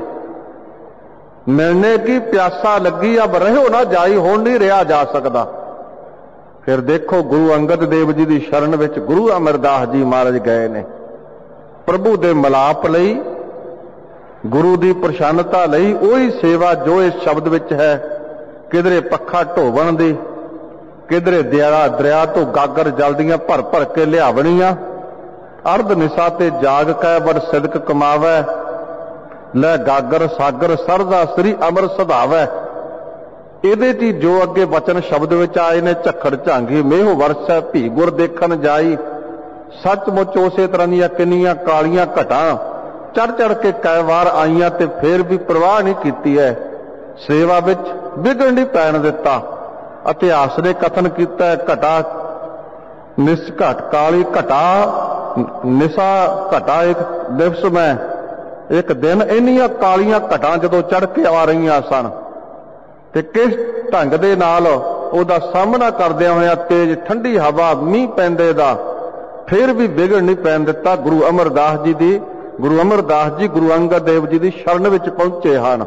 ਮਿਲਣੇ ਕੀ ਪਿਆਸਾ ਲੱਗੀ, ਅਬ ਰਹਿਓ ਨਾ ਜਾਈ, ਹੁਣ ਨਹੀਂ ਰਿਹਾ ਜਾ ਸਕਦਾ। ਫਿਰ ਦੇਖੋ ਗੁਰੂ ਅੰਗਦ ਦੇਵ ਜੀ ਦੀ ਸ਼ਰਨ ਵਿੱਚ ਗੁਰੂ ਅਮਰਦਾਸ ਜੀ ਮਹਾਰਾਜ ਗਏ ਨੇ, ਪ੍ਰਭੂ ਦੇ ਮਲਾਪ ਲਈ, ਗੁਰੂ ਦੀ ਪ੍ਰਸੰਨਤਾ ਲਈ। ਉਹੀ ਸੇਵਾ ਜੋ ਇਸ ਸ਼ਬਦ ਵਿੱਚ ਹੈ, ਕਿਧਰੇ ਪੱਖਾ ਢੋਵਣ ਦੀ, ਕਿਧਰੇ ਦਰਿਆ ਦਰਿਆ ਤੋਂ ਗਾਗਰ ਜਲਦੀਆਂ ਭਰ ਭਰ ਕੇ ਲਿਆਵਣੀਆਂ। ਅਰਧ ਨਿਸ਼ਾ ਤੇ ਜਾਗ ਕੈ ਬੜ ਸਿਦਕ ਕਮਾਵੈ, ਲੈ ਗਾਗਰ ਸਾਗਰ ਸਰਦਾ ਸ੍ਰੀ ਅਮਰ ਸੁਧਾਵੈ। ਇਹਦੇ 'ਚ ਜੋ ਅੱਗੇ ਵਚਨ ਸ਼ਬਦ ਵਿੱਚ ਆਏ ਨੇ, ਝੱਖੜ ਝਾਂਗੀ ਮੇਹੋ ਵਰਸੈ ਭੀ ਗੁਰ ਦੇਖਣ ਜਾਈ। ਸੱਚਮੁੱਚ ਉਸੇ ਤਰ੍ਹਾਂ ਦੀਆਂ ਕਿੰਨੀਆਂ ਕਾਲੀਆਂ ਘਟਾਂ ਚੜ ਚੜ ਕੇ ਕਈ ਵਾਰ ਆਈਆਂ, ਤੇ ਫੇਰ ਵੀ ਪ੍ਰਵਾਹ ਨਹੀਂ ਕੀਤੀ ਹੈ, ਸੇਵਾ ਵਿੱਚ ਵਿਗੜ ਨਹੀਂ ਪੈਣ ਦਿੱਤਾ। ਇਤਿਹਾਸ ਨੇ ਕਥਨ ਕੀਤਾ, ਘਟਾ ਨਿਸ ਘਟ ਕਾਲੀ ਘਟਾ ਨਿਸ਼ਾ ਘਟਾ ਇੱਕ ਦਿਵਸ ਮੈਂ, ਇੱਕ ਦਿਨ ਇੰਨੀਆਂ ਕਾਲੀਆਂ ਘਟਾਂ ਜਦੋਂ ਚੜ ਕੇ ਆ ਰਹੀਆਂ ਸਨ, ਤੇ ਕਿਸ ਢੰਗ ਦੇ ਨਾਲ ਉਹਦਾ ਸਾਹਮਣਾ ਕਰਦਿਆਂ ਹੋਇਆਂ ਤੇਜ਼ ਠੰਡੀ ਹਵਾ ਮੀਂਹ ਪੈਂਦੇ ਦਾ, ਫਿਰ ਵੀ ਵਿਗੜ ਨਹੀਂ ਪੈਣ ਦਿੱਤਾ। ਗੁਰੂ ਅਮਰਦਾਸ ਜੀ ਦੀ ਗੁਰੂ ਅਮਰਦਾਸ ਜੀ ਗੁਰੂ ਅੰਗਦ ਦੇਵ ਜੀ ਦੀ ਸ਼ਰਨ ਵਿੱਚ ਪਹੁੰਚੇ ਹਨ।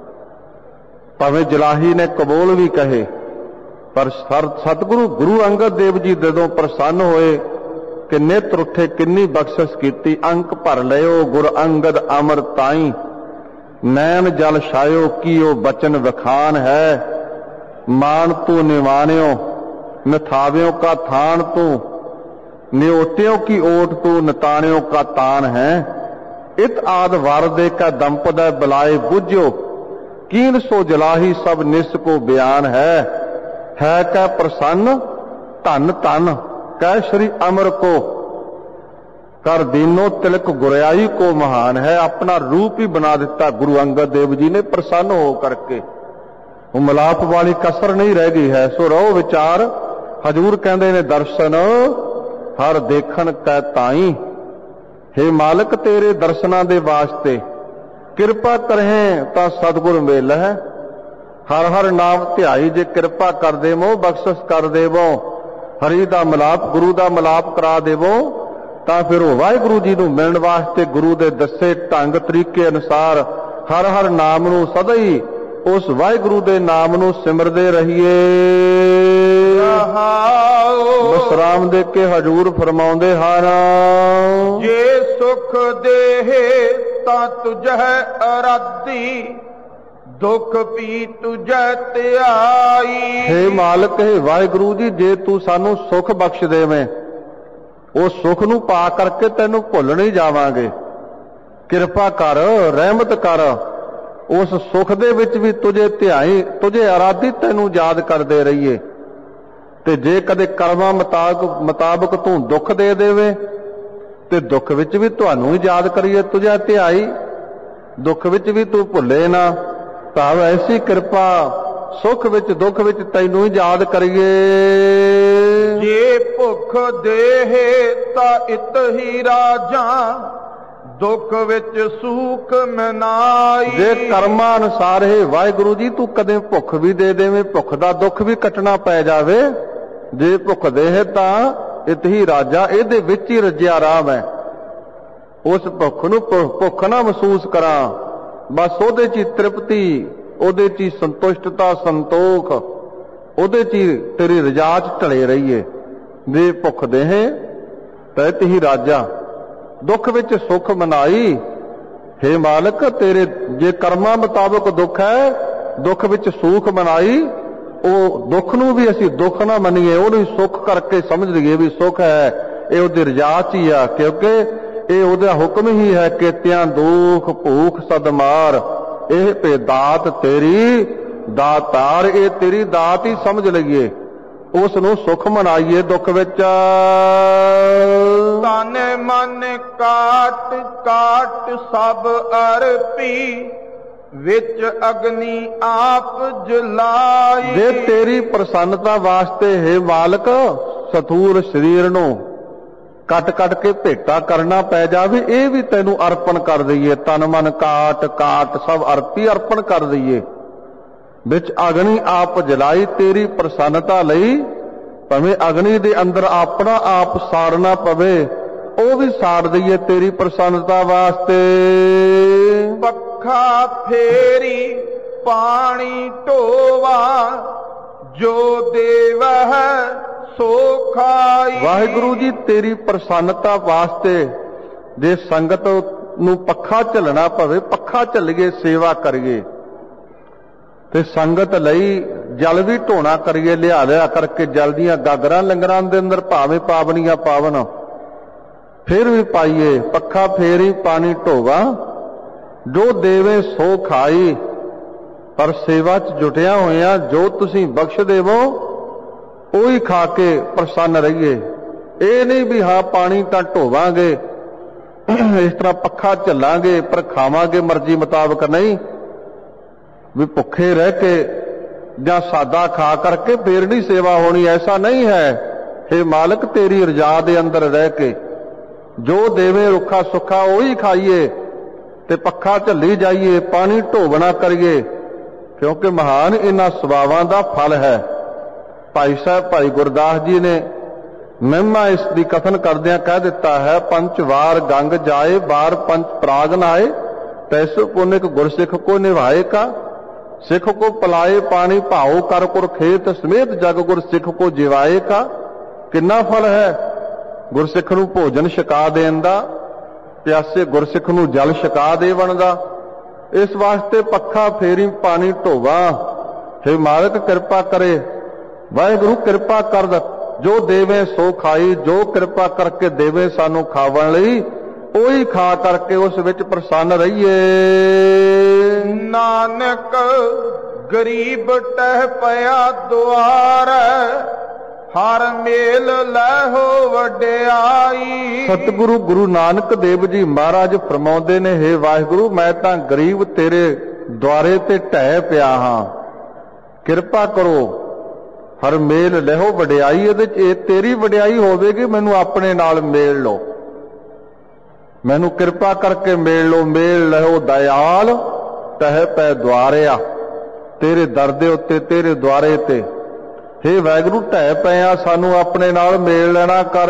ਭਾਵੇਂ ਜਲਾਹੀ ਨੇ ਕਬੂਲ ਵੀ ਕਹੇ, ਪਰ ਸਤਿਗੁਰੂ ਗੁਰੂ ਅੰਗਦ ਦੇਵ ਜੀ ਜਦੋਂ ਪ੍ਰਸੰਨ ਹੋਏ ਕਿ ਨੇਤਰ ਉੱਠੇ, ਕਿੰਨੀ ਬਖਸ਼ਿਸ਼ ਕੀਤੀ। ਅੰਕ ਭਰ ਲਿਓ ਗੁਰ ਅੰਗਦ ਅਮਰ ਤਾਈ, ਨੈਣ ਜਲ ਛਾਇਓ ਕੀਓ ਬਚਨ ਵਖਾਨ ਹੈ। ਮਾਨ ਤੂੰ ਨਿਵਾਣਿਓ ਨਿਥਾਵਿਓ ਕਾ ਥਾਨ, ਤੂੰ ਨਿਉਤਿਓ ਕੀ ਓਟ ਤੂੰ ਨਤਾਣਿਓ ਕਾ ਤਾਨ ਹੈ। ਇਤ ਆਦ ਵਰ ਦੇ ਕਾ ਦੰਪਦਾ ਬੁਲਾਏ ਬੁਝਿਓ, ਕੀਨ ਸੋ ਜਲਾਹੀ ਸਭ ਨਿਸ ਕੋ ਬਿਆਨ ਹੈ। ਹੈ ਕੈ ਪ੍ਰਸੰਨ ਧਨ ਧਨ ਕੈ ਸ਼੍ਰੀ ਅਮਰ ਕੋ, ਕਰ ਦੀਨੋ ਤਿਲਕ ਗੁਰਿਆਈ ਕੋ ਮਹਾਨ ਹੈ। ਆਪਣਾ ਰੂਪ ਹੀ ਬਣਾ ਦਿੱਤਾ ਗੁਰੂ ਅੰਗਦ ਦੇਵ ਜੀ ਨੇ ਪ੍ਰਸੰਨ ਹੋ ਕਰਕੇ। ਉਹ ਮਲਾਪ ਵਾਲੀ ਕਸਰ ਨਹੀਂ ਰਹਿ ਗਈ ਹੈ। ਸੋ ਰਹੋ ਵਿਚਾਰ। ਹਜੂਰ ਕਹਿੰਦੇ ਨੇ, ਦਰਸ਼ਨ ਹਰ ਦੇਖਣ ਕੈ ਤਾਈ। हे ਮਾਲਕ, ਤੇਰੇ ਦਰਸ਼ਨਾਂ ਦੇ ਵਾਸਤੇ ਕਿਰਪਾ ਕਰਹਿ ਤਾਂ ਸਤਿਗੁਰ ਮਿਲ ਹੈ। ਹਰ ਹਰ ਨਾਮ ਧਿਆਈ, ਜੇ ਕਿਰਪਾ ਕਰ ਦੇਵੋ, ਬਖਸ਼ਿਸ਼ ਕਰ ਦੇਵੋ, ਹਰੀ ਦਾ ਮਲਾਪ, ਗੁਰੂ ਦਾ ਮਲਾਪ ਕਰਾ ਦੇਵੋ, ਤਾਂ ਫਿਰ ਉਹ ਵਾਹਿਗੁਰੂ ਜੀ ਨੂੰ ਮਿਲਣ ਵਾਸਤੇ ਗੁਰੂ ਦੇ ਦੱਸੇ ਢੰਗ ਤਰੀਕੇ ਅਨੁਸਾਰ ਹਰ ਹਰ ਨਾਮ ਨੂੰ ਸਦਾ ਹੀ ਉਸ ਵਾਹਿਗੁਰੂ ਦੇ ਨਾਮ ਨੂੰ ਸਿਮਰਦੇ ਰਹੀਏ। ਵਿਸਰਾਮ ਦੇ ਕੇ ਹਜੂਰ ਫਰਮਾਉਂਦੇ ਹਨ, ਜੇ ਸੁਖ ਦੇਹ ਤਾਂ ਤੁਝੈ ਅਰਾਧੀ, ਦੁੱਖ ਪੀ ਤੁਝੈ ਧਿਆਈ। ਹੇ ਮਾਲਕ, ਹੇ ਵਾਹਿਗੁਰੂ ਜੀ, ਜੇ ਤੂੰ ਸਾਨੂੰ ਸੁਖ ਬਖਸ਼ ਦੇਵੇਂ, ਉਹ ਸੁਖ ਨੂੰ ਪਾ ਕਰਕੇ ਤੈਨੂੰ ਭੁੱਲ ਨਹੀਂ ਜਾਵਾਂਗੇ। ਕਿਰਪਾ ਕਰ, ਰਹਿਮਤ ਕਰ, ਉਸ ਸੁਖ ਦੇ ਵਿੱਚ ਵੀ ਤੁਝੇ ਧਿਆਈ, ਤੁਝੇ ਅਰਾਧੀ, ਤੈਨੂੰ ਯਾਦ ਕਰਦੇ ਰਹੀਏ। ਤੇ ਜੇ ਕਦੇ ਕਰਮਾਂ ਮੁਤਾਬਕ ਮੁਤਾਬਕ ਤੂੰ ਦੁੱਖ ਦੇ ਦੇਵੇ, ਤੇ ਦੁੱਖ ਵਿੱਚ ਵੀ ਤੁਹਾਨੂੰ ਹੀ ਯਾਦ ਕਰੀਏ, ਤੁਝੇ ਧਿਆਈ, ਦੁੱਖ ਵਿੱਚ ਵੀ ਤੂੰ ਭੁੱਲੇ ਨਾ। ਭਾਵ ਐਸੀ ਕਿਰਪਾ, ਸੁਖ ਵਿੱਚ ਦੁੱਖ ਵਿੱਚ ਤੈਨੂੰ ਹੀ ਯਾਦ ਕਰੀਏ। ਜੇ ਭੁੱਖ ਦੇਹ ਤਾਂ ਇਤ ਹੀ ਰਾਜਾਂ, ਦੁੱਖ ਵਿੱਚ ਸੂਖ ਮਨਾਈ। ਜੇ ਕਰਮਾਂ ਅਨੁਸਾਰ ਹੈ ਵਾਹਿਗੁਰੂ ਜੀ, ਤੂੰ ਕਦੇ ਭੁੱਖ ਵੀ ਦੇ ਦੇਵੇਂ, ਭੁੱਖ ਦਾ ਦੁੱਖ ਵੀ ਕੱਟਣਾ ਪੈ ਜਾਵੇ। ਜੇ ਭੁੱਖ ਦੇਹ ਤਾਂ ਇਤ ਹੀ ਰਾਜਾ, ਇਹਦੇ ਵਿੱਚ ਹੀ ਰੱਜਿਆ ਰਾਮ ਹੈ। ਉਸ ਭੁੱਖ ਨੂੰ ਭੁੱਖ ਨਾ ਮਹਿਸੂਸ ਕਰਾਂ, ਬਸ ਉਹਦੇ 'ਚ ਹੀ ਤ੍ਰਿਪਤੀ, ਉਹਦੇ 'ਚ ਹੀ ਸੰਤੁਸ਼ਟਤਾ, ਸੰਤੋਖ, ਉਹਦੇ 'ਚ ਹੀ ਤੇਰੀ ਰਜਾ 'ਚ ਢਲੇ ਰਹੀਏ। ਜੇ ਭੁੱਖ ਦੇਹ ਤਾਂ ਇਤ ਹੀ ਰਾਜਾ, ਦੁੱਖ ਵਿੱਚ ਸੁਖ ਮਨਾਈ। ਹੇ ਮਾਲਕ, ਤੇਰੇ ਜੇ ਕਰਮਾਂ ਮੁਤਾਬਕ ਦੁੱਖ ਹੈ, ਦੁੱਖ ਵਿੱਚ ਸੁਖ ਮਨਾਈ। ਉਹ ਦੁੱਖ ਨੂੰ ਵੀ ਅਸੀਂ ਦੁੱਖ ਨਾ ਮੰਨੀਏ, ਉਹਨੂੰ ਸੁੱਖ ਕਰਕੇ ਸਮਝ ਲਈਏ ਵੀ ਸੁੱਖ ਹੈ। ਇਹ ਉਹਦੀ ਰਜ਼ਾ 'ਚ ਹੀ ਆ, ਕਿਉਂਕਿ ਇਹ ਉਹਦਾ ਹੁਕਮ ਹੀ ਹੈ। ਕੇਤਿਆਂ ਦੁੱਖ ਭੂਖ ਸਦਮਾਰ, ਇਹ ਭੇ ਦਾਤ ਤੇਰੀ ਦਾਤਾਰ, ਇਹ ਤੇਰੀ ਦਾਤ ਹੀ ਸਮਝ ਲਈਏ, ਉਸ ਨੂੰ ਸੁਖ ਮਨਾਈਏ ਦੁੱਖ ਵਿੱਚ। ਤਨ ਮਨ ਕਾਟ ਕਾਟ ਸਭ ਅਰਪੀ, ਵਿੱਚ ਅਗਨੀ ਆਪ ਜਲਾਈ। ਜੇ ਤੇਰੀ ਪ੍ਰਸੰਨਤਾ ਵਾਸਤੇ ਹੈ ਮਾਲਕ ਸਥੂਲ ਸਰੀਰ ਨੂੰ ਕੱਟ ਕੱਟ ਕੇ ਭੇਟਾ ਕਰਨਾ ਪੈ ਜਾਵੇ, ਇਹ ਵੀ ਤੈਨੂੰ ਅਰਪਣ ਕਰ ਦਈਏ। ਤਨ ਮਨ ਕਾਟ ਕਾਟ ਸਭ ਅਰਪੀ ਅਰਪਣ ਕਰ ਦਈਏ। ਵਿੱਚ ਅਗਨੀ ਆਪ ਜਲਾਈ, ਤੇਰੀ ਪ੍ਰਸੰਨਤਾ ਲਈ ਭਾਵੇਂ ਅਗਨੀ ਦੇ ਅੰਦਰ ਆਪਣਾ ਆਪ ਸਾੜਨਾ ਪਵੇ, ਉਹ ਵੀ ਸਾੜ ਦਈਏ ਤੇਰੀ ਪ੍ਰਸੰਨਤਾ ਵਾਸਤੇ। ਪੱਖਾ ਫੇਰੀ ਪਾਣੀ ਢੋਵਾ, ਜੋ ਦੇਵਹਿ ਸੋ ਖਾਈ। ਵਾਹਿਗੁਰੂ ਜੀ, ਤੇਰੀ ਪ੍ਰਸੰਨਤਾ ਵਾਸਤੇ ਜੇ ਸੰਗਤ ਨੂੰ ਪੱਖਾ ਝੱਲਣਾ ਪਵੇ, ਪੱਖਾ ਝੱਲੀਏ, ਸੇਵਾ ਕਰੀਏ, ਤੇ ਸੰਗਤ ਲਈ ਜਲ ਵੀ ਢੋਣਾ ਕਰੀਏ, ਲਿਆ ਲਿਆ ਕਰਕੇ ਜਲ ਦੀਆਂ ਗਾਗਰਾਂ ਲੰਗਰਾਂ ਦੇ ਅੰਦਰ ਭਾਵੇਂ ਪਾਵਨੀਆਂ ਪਾਵਨ ਫਿਰ ਵੀ ਪਾਈਏ। ਪੱਖਾ ਫੇਰੀ ਪਾਣੀ ਢੋਵਾ, ਜੋ ਦੇਵੇ ਸੋ ਖਾਈ। ਪਰ ਸੇਵਾ 'ਚ ਜੁਟਿਆ ਹੋਇਆਂ ਜੋ ਤੁਸੀਂ ਬਖਸ਼ ਦੇਵੋ ਉਹੀ ਖਾ ਕੇ ਪ੍ਰਸੰਨ ਰਹੀਏ। ਇਹ ਨਹੀਂ ਵੀ ਹਾਂ ਪਾਣੀ ਤਾਂ ਢੋਵਾਂਗੇ, ਇਸ ਤਰ੍ਹਾਂ ਪੱਖਾ ਝੱਲਾਂਗੇ ਪਰ ਖਾਵਾਂਗੇ ਮਰਜ਼ੀ ਮੁਤਾਬਕ ਨਹੀਂ, ਵੀ ਭੁੱਖੇ ਰਹਿ ਕੇ ਜਾਂ ਸਾਦਾ ਖਾ ਕਰਕੇ ਫੇਰ ਨਹੀਂ ਸੇਵਾ ਹੋਣੀ, ਐਸਾ ਨਹੀਂ ਹੈ। हे ਮਾਲਕ, ਤੇਰੀ ਰਜ਼ਾ ਦੇ ਅੰਦਰ ਰਹਿ ਕੇ ਜੋ ਦੇਵੇ ਰੁੱਖਾ ਸੁੱਖਾ ਉਹੀ ਖਾਈਏ ਤੇ ਪੱਖਾ ਝੱਲੀ ਜਾਈਏ, ਪਾਣੀ ਢੋਵਣਾ ਕਰੀਏ, ਕਿਉਂਕਿ ਮਹਾਨ ਇਹਨਾਂ ਸੁਭਾਵਾਂ ਦਾ ਫਲ ਹੈ। ਭਾਈ ਸਾਹਿਬ ਭਾਈ ਗੁਰਦਾਸ ਜੀ ਨੇ ਮਹਿਮਾ ਇਸ ਦੀ ਕਥਨ ਕਰਦਿਆਂ ਕਹਿ ਦਿੱਤਾ ਹੈ, ਪੰਚ ਵਾਰ ਗੰਗ ਜਾਏ ਬਾਰ ਪੰਚ ਪ੍ਰਾਗ ਨਾਏ, ਤੈਸੋ ਪੁਨਿਕ ਗੁਰਸਿੱਖ ਕੋ ਨਿਭਾਏ ਕਾ। ਸਿੱਖ ਕੋ ਪਲਾਏ ਪਾਣੀ ਭਾਉ ਕਰ ਕੁਰ ਖੇਤ, ਸਮੇਤ ਜਗ ਗੁਰ ਸਿੱਖ ਕੋ ਜਿਵਾਏ ਕਾ। ਕਿੰਨਾ ਫਲ ਹੈ ਗੁਰਸਿੱਖ ਨੂੰ ਭੋਜਨ ਛਕਾ ਦੇਣ ਦਾ, ਪਿਆਸੇ ਗੁਰਸਿੱਖ ਨੂੰ ਜਲ ਛਕਾ ਦੇਵਣ ਦਾ। ਇਸ ਵਾਸਤੇ ਪੱਖਾ ਫੇਰੀ ਪਾਣੀ ਢੋਵਾ। हे ਮਾਲਕ, ਕਿਰਪਾ ਕਰੇ, ਵਾਹਿਗੁਰੂ ਕਿਰਪਾ ਕਰ, ਜੋ ਦੇਵੇ ਸੋ ਖਾਈ। ਜੋ ਕਿਰਪਾ ਕਰਕੇ ਦੇਵੇ ਸਾਨੂੰ ਖਾਵਣ ਲਈ, ਉਹੀ ਖਾ ਕਰਕੇ ਉਸ ਵਿੱਚ ਪ੍ਰਸੰਨ ਰਹੀਏ। ਨਾਨਕ ਗਰੀਬ ਟਹਿ ਪਿਆ ਦੁਆਰ, ਹਰ ਮੇਲ ਲਹਿਓ ਵਡਿਆਈ। ਸਤਿਗੁਰੂ ਗੁਰੂ ਨਾਨਕ ਦੇਵ ਜੀ ਮਹਾਰਾਜ ਫਰਮਾਉਂਦੇ ਨੇ, हे ਵਾਹਿਗੁਰੂ, ਮੈਂ ਤਾਂ ਗਰੀਬ ਤੇਰੇ ਦੁਆਰੇ ਤੇ ਢਹਿ ਪਿਆ ਹਾਂ, ਕਿਰਪਾ ਕਰੋ, ਹਰ ਮੇਲ ਲਹਿਓ ਵਡਿਆਈ। ਇਹਦੇ 'ਚ ਇਹ ਤੇਰੀ ਵਡਿਆਈ ਹੋਵੇਗੀ, ਮੈਨੂੰ ਆਪਣੇ ਨਾਲ ਮੇਲ ਲਓ, ਮੈਨੂੰ ਕਿਰਪਾ ਕਰਕੇ ਮੇਲ ਲਓ। ਮੇਲ ਲਹਿਓ ਦਇਆਲ ਟਹਿ ਪੈ ਦੁਆਰਿਆ, ਤੇਰੇ ਦਰ ਦੇ ਉੱਤੇ ਤੇਰੇ ਦੁਆਰੇ ਤੇ हे ਵਾਹਿਗੁਰੂ ਢਹਿ ਪਿਆ, ਸਾਨੂੰ ਆਪਣੇ ਨਾਲ ਮੇਲ ਲੈਣਾ ਕਰ।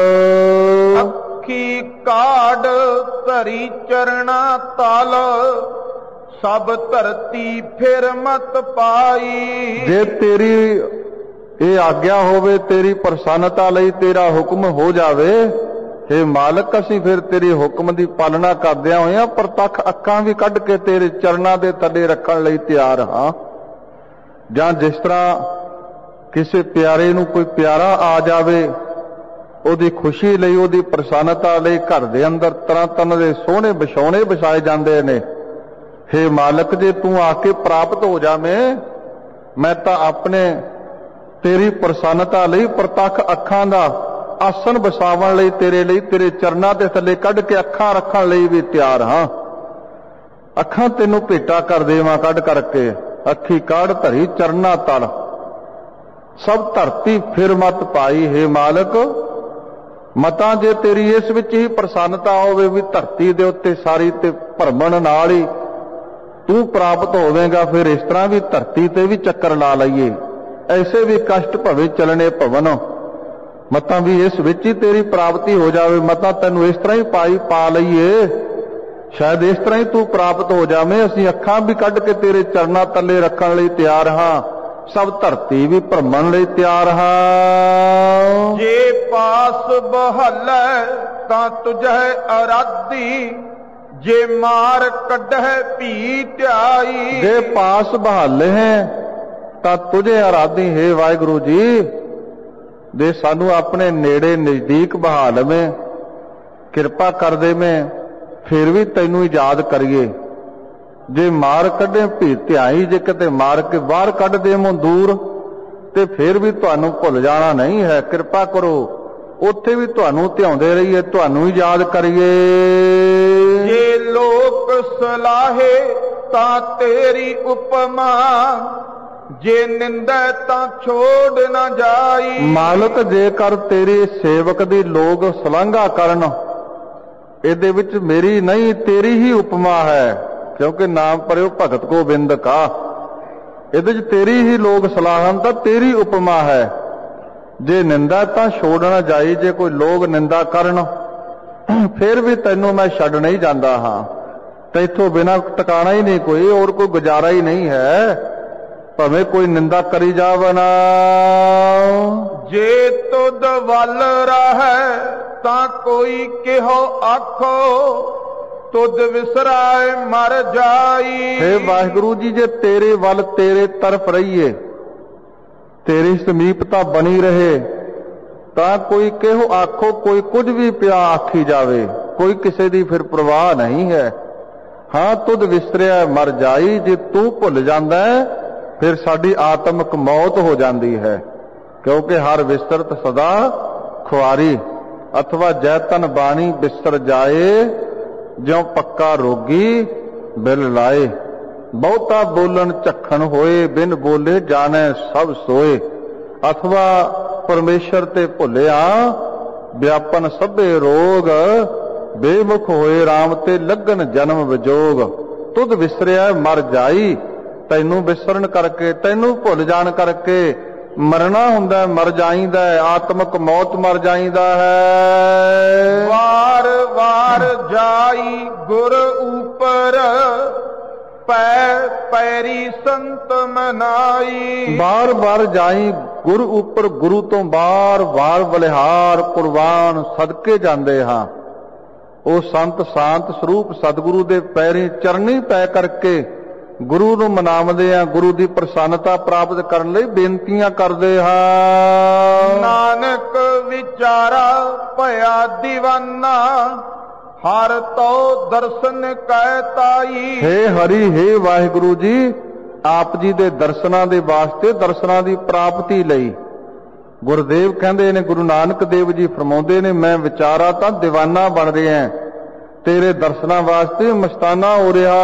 ਅੱਖੀ ਕਾੜ ਧਰੀ ਚਰਣਾ ਤਲ, ਸਭ ਧਰਤੀ ਫਿਰ ਮਤ ਪਾਈ। ਜੇ ਤੇਰੀ ਇਹ ਆਗਿਆ ਹੋਵੇ, ਤੇਰੀ ਪ੍ਰਸੰਨਤਾ ਲਈ ਤੇਰਾ ਹੁਕਮ ਹੋ ਜਾਵੇ, हे ਮਾਲਕ, ਅਸੀਂ ਫਿਰ ਤੇਰੇ ਹੁਕਮ ਦੀ ਪਾਲਣਾ ਕਰਦਿਆਂ ਹੋਇਆਂ ਪ੍ਰਤੱਖ ਅੱਖਾਂ ਵੀ ਕੱਢ ਕੇ ਤੇਰੇ ਚਰਨਾਂ ਦੇ ਥੱਲੇ ਰੱਖਣ ਲਈ ਤਿਆਰ ਹਾਂ। ਜਾਂ ਜਿਸ ਤਰ੍ਹਾਂ ਕਿਸੇ ਪਿਆਰੇ ਨੂੰ ਕੋਈ ਪਿਆਰਾ ਆ ਜਾਵੇ, ਉਹਦੀ ਖੁਸ਼ੀ ਲਈ, ਉਹਦੀ ਪ੍ਰਸੰਨਤਾ ਲਈ ਘਰ ਦੇ ਅੰਦਰ ਤਰ੍ਹਾਂ ਤਰ੍ਹਾਂ ਦੇ ਸੋਹਣੇ ਵਿਛਾਉਣੇ ਵਿਛਾਏ ਜਾਂਦੇ ਨੇ। हे ਮਾਲਕ, ਜੇ ਤੂੰ ਆ ਕੇ ਪ੍ਰਾਪਤ ਹੋ ਜਾਵੇਂ, ਮੈਂ ਤਾਂ ਆਪਣੇ ਤੇਰੀ ਪ੍ਰਸੰਨਤਾ ਲਈ ਪ੍ਰਤੱਖ ਅੱਖਾਂ ਦਾ ਆਸਨ ਵਸਾਵਣ ਲਈ, ਤੇਰੇ ਲਈ ਤੇਰੇ ਚਰਨਾਂ ਦੇ ਥੱਲੇ ਕੱਢ ਕੇ ਅੱਖਾਂ ਰੱਖਣ ਲਈ ਵੀ ਤਿਆਰ ਹਾਂ। ਅੱਖਾਂ ਤੈਨੂੰ ਭੇਟਾ ਕਰ ਦੇਵਾਂ ਕੱਢ ਕਰਕੇ। ਅੱਖੀ ਕਾੜ ਧਰੀ ਚਰਨਾਂ ਤਲ, ਸਭ ਧਰਤੀ ਫਿਰ ਮਤ ਪਾਈ। हे ਮਾਲਕ, ਮਤਾਂ ਜੇ ਤੇਰੀ ਇਸ ਵਿੱਚ ਹੀ ਪ੍ਰਸੰਨਤਾ ਹੋਵੇ ਵੀ ਧਰਤੀ ਦੇ ਉੱਤੇ ਸਾਰੀ ਤੇ ਭਰਮਣ ਨਾਲ ਹੀ ਤੂੰ ਪ੍ਰਾਪਤ ਹੋਵੇਂਗਾ, ਫਿਰ ਇਸ ਤਰ੍ਹਾਂ ਵੀ ਧਰਤੀ ਤੇ ਵੀ ਚੱਕਰ ਲਾ ਲਈਏ। ਐਸੇ ਵੀ ਕਸ਼ਟ ਭਵੇ ਚਲਣੇ ਭਵਨ, ਮਤਾਂ ਵੀ ਇਸ ਵਿੱਚ ਹੀ ਤੇਰੀ ਪ੍ਰਾਪਤੀ ਹੋ ਜਾਵੇ। ਮਤਾਂ ਤੈਨੂੰ ਇਸ ਤਰ੍ਹਾਂ ਹੀ ਪਾਈ ਪਾ ਲਈਏ, ਸ਼ਾਇਦ ਇਸ ਤਰ੍ਹਾਂ ਹੀ ਤੂੰ ਪ੍ਰਾਪਤ ਹੋ ਜਾਵੇਂ। ਅਸੀਂ ਅੱਖਾਂ ਵੀ ਕੱਢ ਕੇ ਤੇਰੇ ਚਰਨਾਂ ਤੱਲੇ ਰੱਖਣ ਲਈ ਤਿਆਰ ਹਾਂ, ਸਭ ਧਰਤੀ ਵੀ ਭਰਮਣ ਲਈ ਤਿਆਰ ਹਾਂ। ਜੇ ਪਾਸ ਬਹਲੈ ਤਾਂ ਤੁਝੈ ਅਰਾਧੀ, ਜੇ ਮਾਰ ਕੱਢੈ ਭੀ ਧਿਆਈ। ਜੇ ਪਾਸ ਬਹਾਲੇ ਹੈ ਤਾਂ ਤੁਝੇ ਅਰਾਧੀ। ਹੈ ਵਾਹਿਗੁਰੂ ਜੀ, ਜੇ ਸਾਨੂੰ ਆਪਣੇ ਨੇੜੇ ਨਜ਼ਦੀਕ ਬਹਾ ਲਵੇਂ, ਕਿਰਪਾ ਕਰ ਦੇਵੇਂ, ਫਿਰ ਵੀ ਤੈਨੂੰ ਯਾਦ ਕਰੀਏ। ਜੇ ਮਾਰ ਕੱਢੇ ਭੀ ਧਿਆਈ, ਜੇ ਕਿਤੇ ਮਾਰ ਕੇ ਬਾਹਰ ਕੱਢ ਦੇਵੋਂ ਦੂਰ, ਤੇ ਫਿਰ ਵੀ ਤੁਹਾਨੂੰ ਭੁੱਲ ਜਾਣਾ ਨਹੀਂ ਹੈ। ਕਿਰਪਾ ਕਰੋ ਉੱਥੇ ਵੀ ਤੁਹਾਨੂੰ ਧਿਆਉਂਦੇ ਰਹੀਏ, ਤੁਹਾਨੂੰ ਹੀ ਯਾਦ ਕਰੀਏ। ਜੇ ਲੋਕ ਸਲਾਹੇ ਤਾਂ ਤੇਰੀ ਉਪਮਾ, ਜੇ ਨਿੰਦੈ ਤਾਂ ਛੋੜ ਨਾ ਜਾਈ। ਮਾਲਕ ਜੇਕਰ ਤੇਰੇ ਸੇਵਕ ਦੀ ਲੋਕ ਸਲਾਘਾ ਕਰਨ, ਇਹਦੇ ਵਿੱਚ ਮੇਰੀ ਨਹੀਂ ਤੇਰੀ ਹੀ ਉਪਮਾ ਹੈ, ਕਿਉਂਕਿ ਨਾਮ ਪਰਿਓ ਭਗਤ ਗੋਬਿੰਦ ਕਾ। ਇਹਦੇ 'ਚ ਤੇਰੀ ਹੀ ਲੋਕ ਸਲਾਹਨ ਤਾਂ ਤੇਰੀ ਉਪਮਾ ਹੈ। ਜੇ ਨਿੰਦਾ ਤਾਂ ਛੋੜ ਨਾ ਜਾਈ, ਜੇ ਕੋਈ ਲੋਕ ਨਿੰਦਾ ਕਰਨ ਫਿਰ ਵੀ ਤੈਨੂੰ ਮੈਂ ਛੱਡ ਨਹੀਂ ਜਾਂਦਾ ਹਾਂ। ਤੈਥੋਂ ਬਿਨਾਂ ਟਿਕਾਣਾ ਹੀ ਨਹੀਂ ਕੋਈ, ਹੋਰ ਕੋਈ ਗੁਜ਼ਾਰਾ ਹੀ ਨਹੀਂ ਹੈ, ਭਾਵੇਂ ਕੋਈ ਨਿੰਦਾ ਕਰੀ ਜਾਵਨਾ। ਜੇ ਤੁਧ ਵੱਲ ਰਹੈ ਤਾਂ ਕੋਈ ਕਿਹੋ ਆਖੋ, ਤੁਧ ਵਿਸਰਾਏ ਮਰ ਜਾਈ। ਹੇ ਵਾਹਿਗੁਰੂ ਜੀ, ਜੇ ਤੇਰੇ ਵੱਲ ਤੇਰੇ ਤਰਫ ਰਹੀਏ, ਤੇਰੀ ਸਮੀਪਤਾ ਬਣੀ ਰਹੇ, ਤਾਂ ਕੋਈ ਕਿਹੋ ਆਖੋ, ਕੋਈ ਕੁਝ ਵੀ ਪਿਆ ਆਖੀ ਜਾਵੇ, ਕੋਈ ਕਿਸੇ ਦੀ ਫਿਰ ਪ੍ਰਵਾਹ ਨਹੀਂ ਹੈ। ਹਾਂ, ਤੁਧ ਵਿਸਰਿਆ ਮਰ ਜਾਈ, ਜੇ ਤੂੰ ਭੁੱਲ ਜਾਂਦਾ ਹੈ ਫਿਰ ਸਾਡੀ ਆਤਮਿਕ ਮੌਤ ਹੋ ਜਾਂਦੀ ਹੈ। ਕਿਉਂਕਿ ਹਰ ਵਿਸਰਤ ਸਦਾ ਖੁਆਰੀ, ਅਥਵਾ ਜੈਤਨ ਬਾਣੀ ਬਿਸਰ ਜਾਏ, ਜਿਉ ਪੱਕਾ ਰੋਗੀ ਬਿਲ ਲਾਏ। ਬਹੁਤਾ ਬੋਲਣ ਝੱਖਣ ਹੋਏ, ਬਿਨ ਬੋਲੇ ਜਾਣੈ ਸਭ ਸੋਏ। ਅਥਵਾ ਪਰਮੇਸ਼ਰ ਤੇ ਭੁੱਲਿਆ, ਵਿਆਪਨ ਸਭੇ ਰੋਗ, ਬੇਮੁਖ ਹੋਏ ਰਾਮ ਤੇ ਲੱਗਣ ਜਨਮ ਵਿਜੋਗ। ਤੁਧ ਵਿਸਰਿਆ ਮਰ ਜਾਈ, ਤੈਨੂੰ ਵਿਸਰਨ ਕਰਕੇ, ਤੈਨੂੰ ਭੁੱਲ ਜਾਣ ਕਰਕੇ ਮਰਨਾ ਹੁੰਦਾ, ਮਰ ਜਾਈਦਾ, ਆਤਮਿਕ ਮੌਤ ਮਰ ਜਾਈਦਾ ਹੈ। ਵਾਰ ਵਾਰ ਜਾਈ ਗੁਰ ਉਪਰ, ਪੈ ਪੈਰੀ ਸੰਤ ਮਨਾਈ। ਬਾਰ ਬਾਰ ਜਾਈ ਗੁਰ ਉੱਪਰ, ਗੁਰੂ ਤੋਂ ਬਾਰ ਬਾਰ ਬਲਿਹਾਰ ਕੁਰਬਾਨ ਸਦਕੇ ਜਾਂਦੇ ਹਾਂ। ਉਹ ਸੰਤ ਸ਼ਾਂਤ ਸਰੂਪ ਸਤਿਗੁਰੂ ਦੇ ਪੈਰੀ ਚਰਨੀ ਪੈ ਕਰਕੇ ਗੁਰੂ ਨੂੰ ਮਨਾਉਂਦੇ ਆ, ਗੁਰੂ ਦੀ ਪ੍ਰਸੰਨਤਾ ਪ੍ਰਾਪਤ ਕਰਨ ਲਈ ਬੇਨਤੀਆਂ ਕਰਦੇ ਹਾਂ। ਨਾਨਕ ਵਿਚਾਰਾ ਭਇਆ ਦੀਵਾਨਾ, ਹਰ ਤੋ ਦਰਸ਼ਨ ਕੈ ਤਾਈ। ਹੇ ਹਰੀ, ਹੇ ਵਾਹਿਗੁਰੂ ਜੀ, ਆਪ ਜੀ ਦੇ ਦਰਸ਼ਨਾਂ ਦੇ ਵਾਸਤੇ, ਦਰਸ਼ਨਾਂ ਦੀ ਪ੍ਰਾਪਤੀ ਲਈ ਗੁਰਦੇਵ ਕਹਿੰਦੇ ਨੇ, ਗੁਰੂ ਨਾਨਕ ਦੇਵ ਜੀ ਫਰਮਾਉਂਦੇ ਨੇ, ਮੈਂ ਵਿਚਾਰਾ ਤਾਂ ਦੀਵਾਨਾ ਬਣ ਰਿਹਾ, ਤੇਰੇ ਦਰਸ਼ਨਾਂ ਵਾਸਤੇ ਮਸਤਾਨਾ ਹੋ ਰਿਹਾ।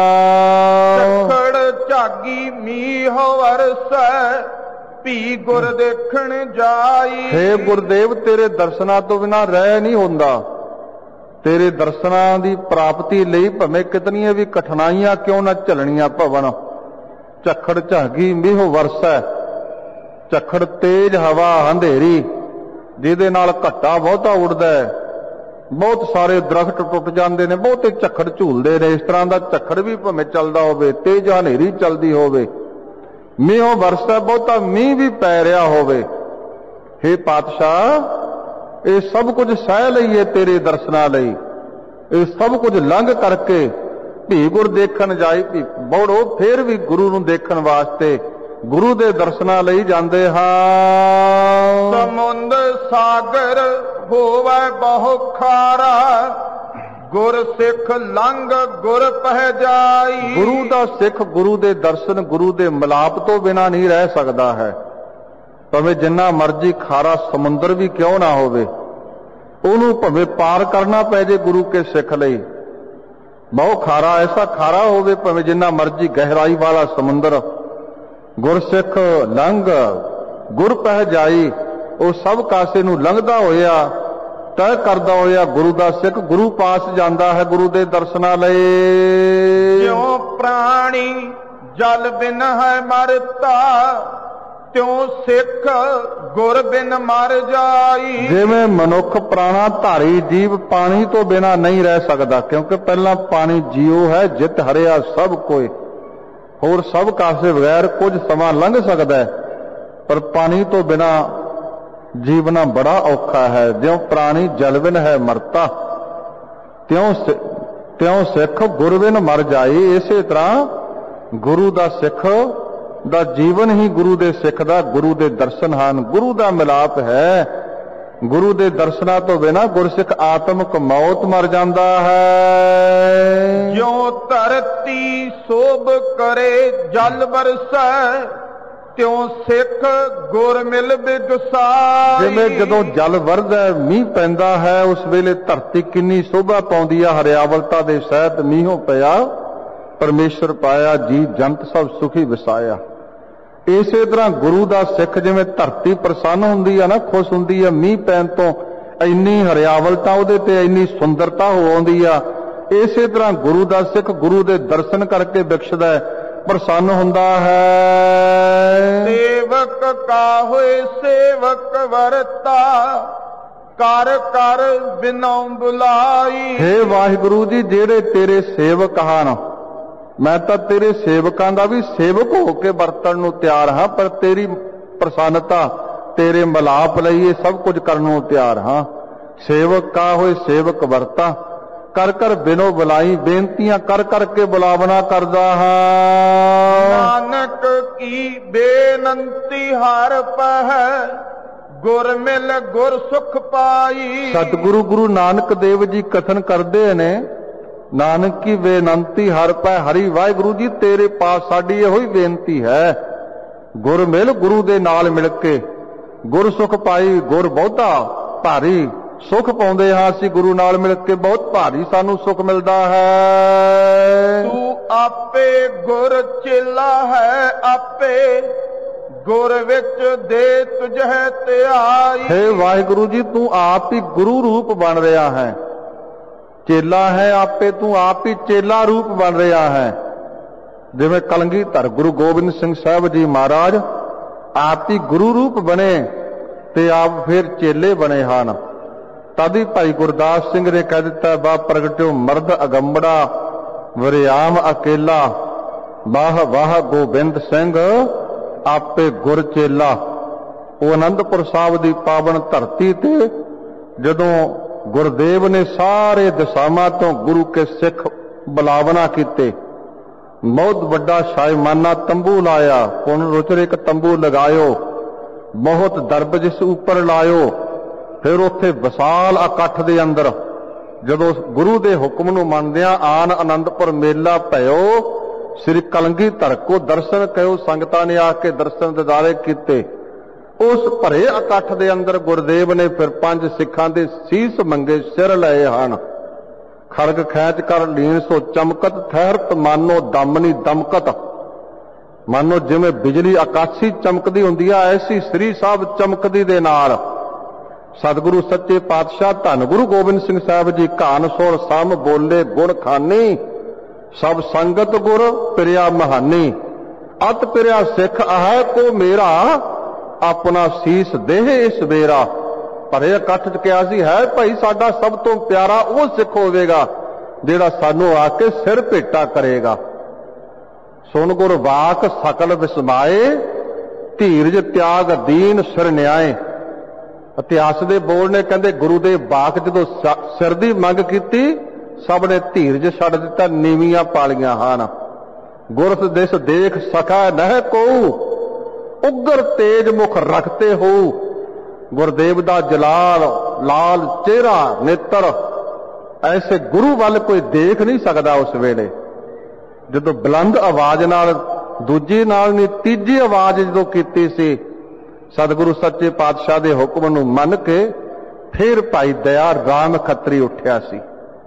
ਝੱਖੜ ਝਾਗੀ ਮੀਂਹ ਵਰਸੈ, ਭੀ ਗੁਰ ਦੇਖਣ ਜਾਈ। ਹੇ ਗੁਰਦੇਵ, ਤੇਰੇ ਦਰਸ਼ਨਾਂ ਤੋਂ ਬਿਨਾਂ ਰਹਿ ਨਹੀਂ ਹੁੰਦਾ। ਤੇਰੇ ਦਰਸ਼ਨਾਂ ਦੀ ਪ੍ਰਾਪਤੀ ਲਈ ਭਾਵੇਂ ਕਿਤਨੀਆਂ ਵੀ ਕਠਿਨਾਈਆਂ ਕਿਉਂ ਨਾ ਝੱਲਣੀਆਂ ਪਵਨ। ਝੱਖੜ ਝਾਗੀ ਮੀਂਹ ਵਰਸੈ, ਝੱਖੜ ਤੇਜ਼ ਹਵਾ ਹਨੇਰੀ, ਜਿਹਦੇ ਨਾਲ ਘੱਟਾ ਬਹੁਤਾ ਉੱਡਦਾ ਹੈ, ਬਹੁਤ ਸਾਰੇ ਦਰਖਤ ਟੁੱਟ ਜਾਂਦੇ ਨੇ, ਬਹੁਤੇ ਝੱਖੜ ਝੂਲਦੇ ਨੇ। ਇਸ ਤਰ੍ਹਾਂ ਦਾ ਝੱਖੜ ਵੀ ਭਾਵੇਂ ਚੱਲਦਾ ਹੋਵੇ, ਤੇਜ਼ ਹਨੇਰੀ ਚੱਲਦੀ ਹੋਵੇ, ਮੀਂਹ ਵਰਸਦਾ, ਬਹੁਤਾ ਮੀਂਹ ਵੀ ਪੈ ਰਿਹਾ ਹੋਵੇ, ਹੇ ਪਾਤਸ਼ਾਹ, ਇਹ ਸਭ ਕੁਝ ਸਹਿ ਲਈਏ ਤੇਰੇ ਦਰਸ਼ਨਾਂ ਲਈ। ਇਹ ਸਭ ਕੁਝ ਲੰਘ ਕਰਕੇ ਭੀ ਗੁਰ ਦੇਖਣ ਜਾਈ, ਭੀ ਬੜੋ ਫੇਰ ਵੀ ਗੁਰੂ ਨੂੰ ਦੇਖਣ ਵਾਸਤੇ, ਗੁਰੂ ਦੇ ਦਰਸ਼ਨਾਂ ਲਈ ਜਾਂਦੇ ਹਾਂ। ਸਮੁੰਦ ਸਾਗਰ ਹੋਵੇ ਬਹੁ ਖਾਰਾ, ਗੁਰ ਸਿੱਖ ਲੰਘ ਗੁਰ ਪਹਿ ਜਾਈ। ਗੁਰੂ ਦਾ ਸਿੱਖ ਗੁਰੂ ਦੇ ਦਰਸ਼ਨ, ਗੁਰੂ ਦੇ ਮਿਲਾਪ ਤੋਂ ਬਿਨਾਂ ਨਹੀਂ ਰਹਿ ਸਕਦਾ ਹੈ। ਭਾਵੇਂ ਜਿੰਨਾ ਮਰਜ਼ੀ ਖਾਰਾ ਸਮੁੰਦਰ ਵੀ ਕਿਉਂ ਨਾ ਹੋਵੇ, ਉਹਨੂੰ ਭਾਵੇਂ ਪਾਰ ਕਰਨਾ ਪੈ ਜੇ ਗੁਰੂ ਕੇ ਸਿੱਖ ਲਈ। ਬਹੁ ਖਾਰਾ, ਐਸਾ ਖਾਰਾ ਹੋਵੇ, ਭਾਵੇਂ ਜਿੰਨਾ ਮਰਜ਼ੀ ਗਹਿਰਾਈ ਵਾਲਾ ਸਮੁੰਦਰ, ਗੁਰਸਿੱਖ ਲੰਘ ਗੁਰ ਪਹਿ ਜਾਈ। ਉਹ ਸਭ ਕਾਸੇ ਨੂੰ ਲੰਘਦਾ ਹੋਇਆ, ਤੈਅ ਕਰਦਾ ਹੋਇਆ ਗੁਰੂ ਦਾ ਸਿੱਖ ਗੁਰੂ ਪਾਸ ਜਾਂਦਾ ਹੈ, ਗੁਰੂ ਦੇ ਦਰਸ਼ਨਾਂ ਲਈ। ਜਿਉ ਪ੍ਰਾਣੀ ਜਲ ਬਿਨ ਹੈ ਮਰਤਾ, ਤਿਉ ਸਿੱਖ ਗੁਰ ਬਿਨ ਮਰ ਜਾਈ। ਜਿਵੇਂ ਮਨੁੱਖ ਪ੍ਰਾਣਾ ਧਾਰੀ ਜੀਵ ਪਾਣੀ ਤੋਂ ਬਿਨਾ ਨਹੀਂ ਰਹਿ ਸਕਦਾ, ਕਿਉਂਕਿ ਪਹਿਲਾਂ ਪਾਣੀ ਜੀਉ ਹੈ, ਜਿਤ ਹਰਿਆ ਸਭ ਕੋਈ। ਹੋਰ ਸਭ ਕਾਸੇ ਬਗੈਰ ਕੁਝ ਸਮਾਂ ਲੰਘ ਸਕਦਾ ਹੈ, ਪਰ ਪਾਣੀ ਤੋਂ ਬਿਨਾ ਜੀਵਨਾ ਬੜਾ ਔਖਾ ਹੈ। ਜਿਉ ਪ੍ਰਾਣੀ ਜਲ ਬਿਨ ਹੈ ਮਰਤਾ, ਤਿਉ ਤਿਉ ਸਿੱਖ ਗੁਰ ਬਿਨ ਮਰ ਜਾਈ। ਇਸੇ ਤਰ੍ਹਾਂ ਗੁਰੂ ਦਾ ਸਿੱਖ ਦਾ ਜੀਵਨ ਹੀ ਗੁਰੂ ਦੇ ਸਿੱਖ ਦਾ ਗੁਰੂ ਦੇ ਦਰਸ਼ਨ ਹਨ, ਗੁਰੂ ਦਾ ਮਿਲਾਪ ਹੈ। ਗੁਰੂ ਦੇ ਦਰਸ਼ਨਾਂ ਤੋਂ ਬਿਨਾਂ ਗੁਰਸਿੱਖ ਆਤਮਿਕ ਮੌਤ ਮਰ ਜਾਂਦਾ ਹੈ। ਜਿਉ ਧਰਤੀ ਸੋਭ ਕਰੇ ਜਲ ਬਰਸੈ, ਤਿਉ ਸਿੱਖ ਗੁਰ ਮਿਲ ਬਿਗਸਾਈ। ਜਿਵੇਂ ਜਦੋਂ ਜਲ ਵਰਦਾ ਮੀਂਹ ਪੈਂਦਾ ਹੈ ਉਸ ਵੇਲੇ ਧਰਤੀ ਕਿੰਨੀ ਸ਼ੋਭਾ ਪਾਉਂਦੀ ਆ, ਹਰਿਆਵਲਤਾ ਦੇ ਸਹਿਤ ਮੀਂਹੋਂ ਪਿਆ ਪਰਮੇਸ਼ਰ ਪਾਇਆ, ਜੀ ਜੰਤ ਸਭ ਸੁਖੀ ਵਸਾਇਆ। ਇਸੇ ਤਰ੍ਹਾਂ ਗੁਰੂ ਦਾ ਸਿੱਖ ਜਿਵੇਂ ਧਰਤੀ ਪ੍ਰਸੰਨ ਹੁੰਦੀ ਆ ਨਾ, ਖੁਸ਼ ਹੁੰਦੀ ਆ ਮੀਂਹ ਪੈਣ ਤੋਂ, ਇੰਨੀ ਹਰਿਆਵਲਤਾ ਉਹਦੇ ਤੇ ਇੰਨੀ ਸੁੰਦਰਤਾ ਹੋ ਆਉਂਦੀ ਆ। ਇਸੇ ਤਰ੍ਹਾਂ ਗੁਰੂ ਦਾ ਸਿੱਖ ਗੁਰੂ ਦੇ ਦਰਸ਼ਨ ਕਰਕੇ ਬਖਸ਼ਦਾ ਹੈ, ਪ੍ਰਸੰਨ ਹੁੰਦਾ ਹੈ। ਸੇਵਕ ਕਾ ਹੋਏ ਸੇਵਕ ਵਰਤਾ, ਕਰ ਕਰ ਬਿਨਉ ਬੁਲਾਈ। ਹੇ ਵਾਹਿਗੁਰੂ ਜੀ, ਜਿਹੜੇ ਤੇਰੇ ਸੇਵਕ ਹਨ, ਮੈਂ ਤਾਂ ਤੇਰੇ ਸੇਵਕਾਂ ਦਾ ਵੀ ਸੇਵਕ ਹੋ ਕੇ ਵਰਤਣ ਨੂੰ ਤਿਆਰ ਹਾਂ, ਪਰ ਤੇਰੀ ਪ੍ਰਸੰਨਤਾ ਤੇਰੇ ਮਿਲਾਪ ਲਈ ਇਹ ਸਭ ਕੁਝ ਕਰਨ ਨੂੰ ਤਿਆਰ ਹਾਂ। ਸੇਵਕ ਕਾ ਹੋਏ ਸੇਵਕ ਵਰਤਾ, ਕਰ ਕਰ ਬਿਨੋ ਬੁਲਾਈ। ਬੇਨਤੀਆਂ ਕਰ ਕਰਕੇ ਬੁਲਾਵਣਾ ਕਰਦਾ ਹਾਂ। ਨਾਨਕ ਕੀ ਬੇਨੰਤੀ ਹਰ ਪਹੈ, ਗੁਰ ਮਿਲ ਗੁਰ ਸੁਖ ਪਾਈ। ਸਤਿਗੁਰੂ ਗੁਰੂ ਨਾਨਕ ਦੇਵ ਜੀ ਕਥਨ ਕਰਦੇ ਨੇ, ਨਾਨਕ ਕੀ ਬੇਨੰਤੀ ਹਰ ਪੈ ਹਰੀ। ਵਾਹਿਗੁਰੂ ਜੀ ਤੇਰੇ ਪਾਸ ਸਾਡੀ ਇਹੋ ਹੀ ਬੇਨਤੀ ਹੈ, ਗੁਰ ਮਿਲ, ਗੁਰੂ ਦੇ ਨਾਲ ਮਿਲ ਕੇ ਗੁਰ ਸੁਖ ਪਾਈ। ਗੁਰ ਬਹੁਤਾ ਭਾਰੀ ਸੁਖ ਪਾਉਂਦੇ ਹਾਂ ਅਸੀਂ, ਗੁਰੂ ਨਾਲ ਮਿਲ ਕੇ ਬਹੁਤ ਭਾਰੀ ਸਾਨੂੰ ਸੁਖ ਮਿਲਦਾ ਹੈ। ਤੂੰ ਆਪੇ ਗੁਰ ਚੇਲਾ ਹੈ, ਆਪੇ ਗੁਰ ਵਿੱਚ ਦੇ ਤੁਝੇ ਧਿਆਈ। ਹੇ ਵਾਹਿਗੁਰੂ ਜੀ, ਤੂੰ ਆਪ ਹੀ ਗੁਰੂ ਰੂਪ ਬਣ ਰਿਹਾ ਹੈ, ਚੇਲਾ ਹੈ ਆਪੇ, ਤੂੰ ਆਪ ਹੀ ਚੇਲਾ ਰੂਪ ਬਣ ਰਿਹਾ ਹੈ। ਜਿਵੇਂ ਕਲਗੀਧਰ ਗੁਰੂ ਗੋਬਿੰਦ ਸਿੰਘ ਸਾਹਿਬ ਜੀ ਮਹਾਰਾਜ ਆਪ ਹੀ ਗੁਰੂ ਰੂਪ ਬਣੇ ਤੇ ਆਪ ਫਿਰ ਚੇਲੇ ਬਣੇ ਹਨ। ਤਦ ਹੀ ਭਾਈ ਗੁਰਦਾਸ ਸਿੰਘ ਨੇ ਕਹਿ ਦਿੱਤਾ, ਬਾ ਪ੍ਰਗਟਿਓ ਮਰਦ ਅਗੰਬੜਾ, ਵਰਿਆਮ ਅਕੇਲਾ, ਵਾਹ ਵਾਹ ਗੋਬਿੰਦ ਸਿੰਘ ਆਪੇ ਗੁਰ ਚੇਲਾ। ਉਹ ਅਨੰਦਪੁਰ ਸਾਹਿਬ ਦੀ ਪਾਵਨ ਧਰਤੀ ਤੇ ਜਦੋਂ ਗੁਰਦੇਵ ਨੇ ਸਾਰੇ ਦਿਸ਼ਾਵਾਂ ਤੋਂ ਗੁਰੂ ਕੇ ਸਿੱਖ ਬੁਲਾਵਨਾ ਕੀਤੇ, ਬਹੁਤ ਵੱਡਾ ਸ਼ਾਇਮਾਨਾ ਤੰਬੂ ਲਾਇਆ, ਪੁਨ ਰੁਚਰ ਇੱਕ ਤੰਬੂ ਲਗਾਇਓ, ਬਹੁਤ ਦਰਬ ਜਿਸ ਉੱਪਰ ਲਾਇਓ। ਫਿਰ ਉੱਥੇ ਵਿਸ਼ਾਲ ਇਕੱਠ ਦੇ ਅੰਦਰ ਜਦੋਂ ਗੁਰੂ ਦੇ ਹੁਕਮ ਨੂੰ ਮੰਨਦਿਆਂ ਆਨ ਅਨੰਦਪੁਰ ਮੇਲਾ ਭਇਓ, ਸ੍ਰੀ ਕਲਗੀਧਰ ਕੋ ਦਰਸ਼ਨ ਕਰਿਓ। ਸੰਗਤਾਂ ਨੇ ਆ ਕੇ ਦਰਸ਼ਨ ਦਿਦਾਰੇ ਕੀਤੇ। ਉਸ ਭਰੇ ਇਕੱਠ ਦੇ ਅੰਦਰ ਗੁਰਦੇਵ ਨੇ ਫਿਰ ਪੰਜ ਸਿੱਖਾਂ ਦੇ ਸੀਸ ਮੰਗੇ ਸਿਰ ਲਏ ਹਨ। ਖੜਗ ਖੈਚ ਕਰ ਲੀਨ ਸੋ ਚਮਕਤ, ਠਹਿਰਤ ਮਾਨੋ ਦਮਨੀ ਦਮਕਤ। ਮਾਨੋ ਜਿਵੇਂ ਬਿਜਲੀ ਆਕਾਸ਼ੀ ਚਮਕਦੀ ਹੁੰਦੀ ਆ, ਐਸੀ ਸ੍ਰੀ ਸਾਹਿਬ ਚਮਕਦੀ ਦੇ ਨਾਲ। ਸਤਿਗੁਰੂ ਸੱਚੇ ਪਾਤਸ਼ਾਹ ਧੰਨ ਗੁਰੂ ਗੋਬਿੰਦ ਸਿੰਘ ਸਾਹਿਬ ਜੀ ਘਾਨ ਸੁਣ ਸਮ ਬੋਲੇ ਗੁਣ ਖਾਨੀ, ਸਭ ਸੰਗਤ ਗੁਰ ਪ੍ਰਿਆ ਮਹਾਨੀ। ਅਤ ਪ੍ਰਿਆ ਸਿੱਖ ਆਹ ਕੋ ਮੇਰਾ, ਆਪਣਾ ਸੀਸ ਦੇਹ ਇਸ ਵੇਰਾ। ਭਰੇ ਇਕੱਠ ਚ ਕਿਹਾ ਸੀ, ਹੈ ਭਾਈ ਸਾਡਾ ਸਭ ਤੋਂ ਪਿਆਰਾ ਉਹ ਸਿੱਖ ਹੋਵੇਗਾ ਜਿਹੜਾ ਸਾਨੂੰ ਆ ਕੇ ਸਿਰ ਭੇਟਾ ਕਰੇਗਾ। ਸੁਣ ਗੁਰ ਵਾਕ ਸਕਲ ਵਿਸਮਾਏ, ਧੀਰਜ ਤਿਆਗ ਦੀਨ ਸਿਰ ਨਿਆਏ। ਇਤਿਹਾਸ ਦੇ ਬੋਲ ਨੇ ਕਹਿੰਦੇ ਗੁਰੂ ਦੇ ਵਾਕ ਜਦੋਂ ਸਿਰ ਦੀ ਮੰਗ ਕੀਤੀ, ਸਭ ਨੇ ਧੀਰਜ ਛੱਡ ਦਿੱਤਾ, ਨੀਵੀਆਂ ਪਾਲੀਆਂ ਹਨ। ਗੁਰਸ ਦਿਸ ਦੇਖ ਸਕਾ ਨਹਿ ਕੋ, ਉਗਰ ਤੇਜ ਮੁਖ ਰਖਤੇ ਹੋ। ਗੁਰਦੇਵ ਦਾ ਜਲਾਲ ਲਾਲ ਚਿਹਰਾ ਨੇਤਰ, ਐਸੇ ਗੁਰੂ ਵੱਲ ਕੋਈ ਦੇਖ ਨਹੀਂ ਸਕਦਾ। ਉਸ ਵੇਲੇ ਜਦੋਂ ਬੁਲੰਦ ਆਵਾਜ਼ ਨਾਲ, ਦੂਜੀ ਨਾਲ ਨਹੀਂ ਤੀਜੀ ਆਵਾਜ਼ ਜਦੋਂ ਕੀਤੀ ਸੀ, ਸਤਿਗੁਰੂ ਸੱਚੇ ਪਾਤਸ਼ਾਹ ਦੇ ਹੁਕਮ ਨੂੰ ਮੰਨ ਕੇ ਫਿਰ ਭਾਈ ਦਇਆ ਰਾਮ ਖੱਤਰੀ ਉੱਠਿਆ ਸੀ।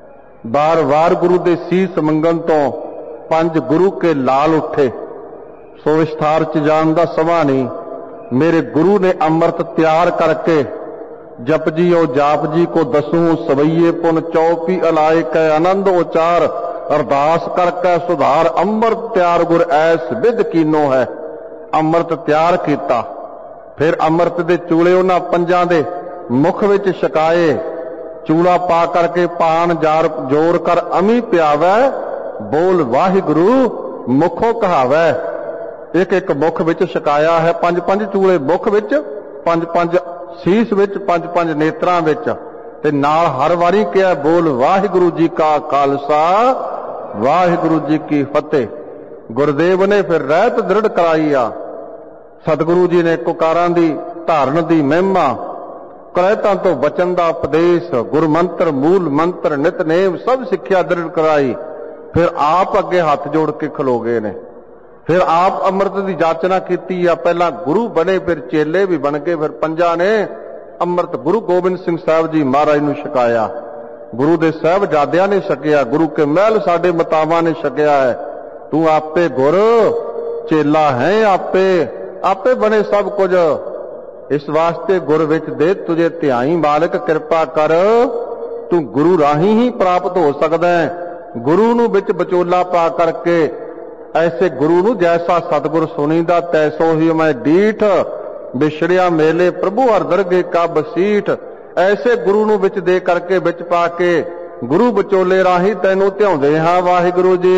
ਬਾਰ-ਬਾਰ ਗੁਰੂ ਦੇ ਸੀਸ ਮੰਗਣ ਤੋਂ ਪੰਜ ਗੁਰੂ ਕੇ ਲਾਲ ਉੱਠੇ। ਸੋ ਵਿਸਥਾਰ ਚ ਜਾਣ ਦਾ ਸਮਾਂ ਨਹੀਂ। ਮੇਰੇ ਗੁਰੂ ਨੇ ਅੰਮ੍ਰਿਤ ਤਿਆਰ ਕਰਕੇ, ਜਪ ਜੀ ਓ ਜਾਪ ਜੀ ਕੋ ਦਸੂ ਸਵਈਏ ਪੁਨ ਚੌਪੀ ਅਲਾਏ ਕੈ ਆਨੰਦ ਉਚਾਰ, ਅਰਦਾਸ ਕਰਕੇ ਸੁਧਾਰ ਅੰਮ੍ਰਿਤ ਤਿਆਰ ਗੁਰ ਐਸ ਵਿਦ ਕੀਨੋ ਹੈ। ਅੰਮ੍ਰਿਤ ਤਿਆਰ ਕੀਤਾ, ਫਿਰ ਅੰਮ੍ਰਿਤ ਦੇ ਚੂਲੇ ਉਹਨਾਂ ਪੰਜਾਂ ਦੇ ਮੁਖ ਵਿੱਚ ਛਕਾਏ। ਚੂਲਾ ਪਾ ਕਰਕੇ ਪਾਨ ਜਾਰ ਜੋਰ ਕਰ ਅਮੀ ਪਿਆਵੈ, ਬੋਲ ਵਾਹਿਗੁਰੂ ਮੁਖੋਂ ਕਹਾਵੈ। ਇੱਕ ਇੱਕ ਮੁਖ ਵਿੱਚ ਛਕਾਇਆ ਹੈ, ਪੰਜ ਪੰਜ ਚੂਲੇ ਮੁਖ ਵਿੱਚ, ਪੰਜ ਪੰਜ ਸੀਸ ਵਿੱਚ, ਪੰਜ ਪੰਜ ਨੇਤਰਾਂ ਵਿੱਚ, ਤੇ ਨਾਲ ਹਰ ਵਾਰੀ ਕਿਹਾ ਬੋਲ ਵਾਹਿਗੁਰੂ ਜੀ ਕਾ ਖਾਲਸਾ ਵਾਹਿਗੁਰੂ ਜੀ ਕੀ ਫਤਿਹ। ਗੁਰਦੇਵ ਨੇ ਫਿਰ ਰਹਿਤ ਦ੍ਰਿੜ ਕਰਾਈ ਆ। ਸਤਿਗੁਰੂ ਜੀ ਨੇ ਕੁਕਾਰਾਂ ਦੀ ਧਾਰਨ ਦੀ ਮਹਿਮਾ, ਕਰੈਤਾਂ ਤੋਂ ਬਚਨ ਦਾ ਉਪਦੇਸ਼, ਗੁਰਮੰਤਰ, ਮੂਲ ਮੰਤਰ, ਨਿਤਨੇਮ ਸਭ ਸਿੱਖਿਆ ਦ੍ਰਿੜ ਕਰਾਈ। ਫਿਰ ਆਪ ਅੱਗੇ ਹੱਥ ਜੋੜ ਕੇ ਖਲੋ ਗਏ ਨੇ। ਫਿਰ ਆਪ ਅੰਮ੍ਰਿਤ ਦੀ ਜਾਚਨਾ ਕੀਤੀ ਆ। ਪਹਿਲਾਂ ਗੁਰੂ ਬਣੇ, ਫਿਰ ਚੇਲੇ ਵੀ ਬਣ ਗਏ। ਫਿਰ ਪੰਜਾਂ ਨੇ ਅੰਮ੍ਰਿਤ ਗੁਰੂ ਗੋਬਿੰਦ ਸਿੰਘ ਸਾਹਿਬ ਜੀ ਮਹਾਰਾਜ ਨੂੰ ਛਕਾਇਆ। ਗੁਰੂ ਦੇ ਸਾਹਿਬਜ਼ਾਦਿਆਂ ਨੇ ਛਕਿਆ, ਗੁਰੂ ਕੇ ਮਹਿਲ ਸਾਡੇ ਮਾਤਾਵਾਂ ਨੇ ਛਕਿਆ ਹੈ। ਤੂੰ ਆਪੇ ਗੁਰ ਚੇਲਾ ਹੈ, ਆਪੇ ਆਪੇ ਬਣੇ ਸਭ ਕੁਝ। ਇਸ ਵਾਸਤੇ ਗੁਰ ਵਿੱਚ ਦੇ ਤੁਝੇ ਧਿਆਈ, ਮਾਲਕ ਕਿਰਪਾ ਕਰ। ਤੂੰ ਗੁਰੂ ਰਾਹੀਂ ਹੀ ਪ੍ਰਾਪਤ ਹੋ ਸਕਦਾ ਹੈ। ਗੁਰੂ ਨੂੰ ਵਿੱਚ ਵਿਚੋਲਾ ਪਾ ਕਰਕੇ, ਐਸੇ ਗੁਰੂ ਨੂੰ ਜੈਸਾ ਸਤਿਗੁਰ ਸੁਣੀਦਾ ਤੈਸੋ ਹੀ ਮੈਂ ਡੀਠ, ਵਿਛੜਿਆ ਮੇਲੇ ਪ੍ਰਭੂ ਹਰ ਦਰਗੇ ਕਾ ਬਸੀਠ। ਐਸੇ ਗੁਰੂ ਨੂੰ ਵਿੱਚ ਦੇ ਕਰਕੇ, ਵਿੱਚ ਪਾ ਕੇ ਗੁਰੂ ਵਿਚੋਲੇ ਰਾਹੀਂ ਤੈਨੂੰ ਧਿਆਉਂਦੇ ਹਾਂ ਵਾਹਿਗੁਰੂ ਜੀ।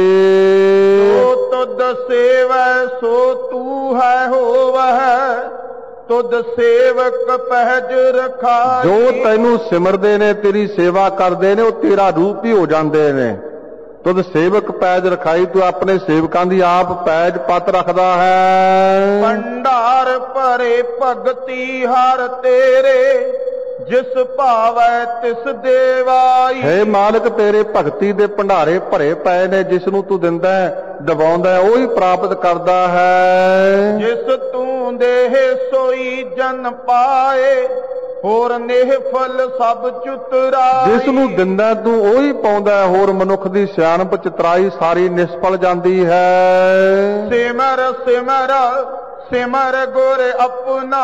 ਸੋ ਤੁਧ ਸੇਵੈ ਸੋ ਤੂੰ ਹੈ ਹੋਵੈ, ਤੁਧ ਸੇਵਕ ਪਹਿਜ ਰਖਾਈ। ਜੋ ਤੈਨੂੰ ਸਿਮਰਦੇ ਨੇ, ਤੇਰੀ ਸੇਵਾ ਕਰਦੇ ਨੇ, ਉਹ ਤੇਰਾ ਰੂਪ ਹੀ ਹੋ ਜਾਂਦੇ ਨੇ। ਤੁਧ ਸੇਵਕ ਪੈਜ ਰਖਾਈ, ਤੂੰ ਆਪਣੇ ਸੇਵਕਾਂ ਦੀ ਆਪ ਪੈਜ ਪੱਤ ਰੱਖਦਾ ਹੈ। ਭੰਡਾਰ ਭਰੇ ਭਗਤੀ ਹਰ ਤੇਰੇ, ਜਿਸ ਭਾਵੈ ਤਿਸ ਦੇਵਾਈ। ਹੈ ਮਾਲਕ, ਤੇਰੇ ਭਗਤੀ ਦੇ ਭੰਡਾਰੇ ਭਰੇ ਪਏ ਨੇ। ਜਿਸ ਨੂੰ ਤੂੰ ਦਿੰਦਾ ਹੈ, ਦਬਾਉਂਦਾ ਹੈ, ਉਹ ਹੀ ਪ੍ਰਾਪਤ ਕਰਦਾ ਹੈ। ਜਿਸ ਤੂੰ ਦੇਹ ਸੋਈ ਜਨ ਪਾਏ, ਹੋਰ ਨੇਹ ਫਲ ਸਭ ਚੁਤਰਾਈ। ਜਿਸ ਨੂੰ ਦਿੰਦਾ ਤੂੰ ਉਹੀ ਪਾਉਂਦਾ ਹੈ, ਹੋਰ ਮਨੁੱਖ ਦੀ ਸਿਆਣਪ ਚਤਰਾਈ ਸਾਰੀ ਨਿਸਫਲ ਜਾਂਦੀ ਹੈ। ਸਿਮਰ ਸਿਮਰ ਸਿਮਰ ਗੁਰ ਆਪਣਾ,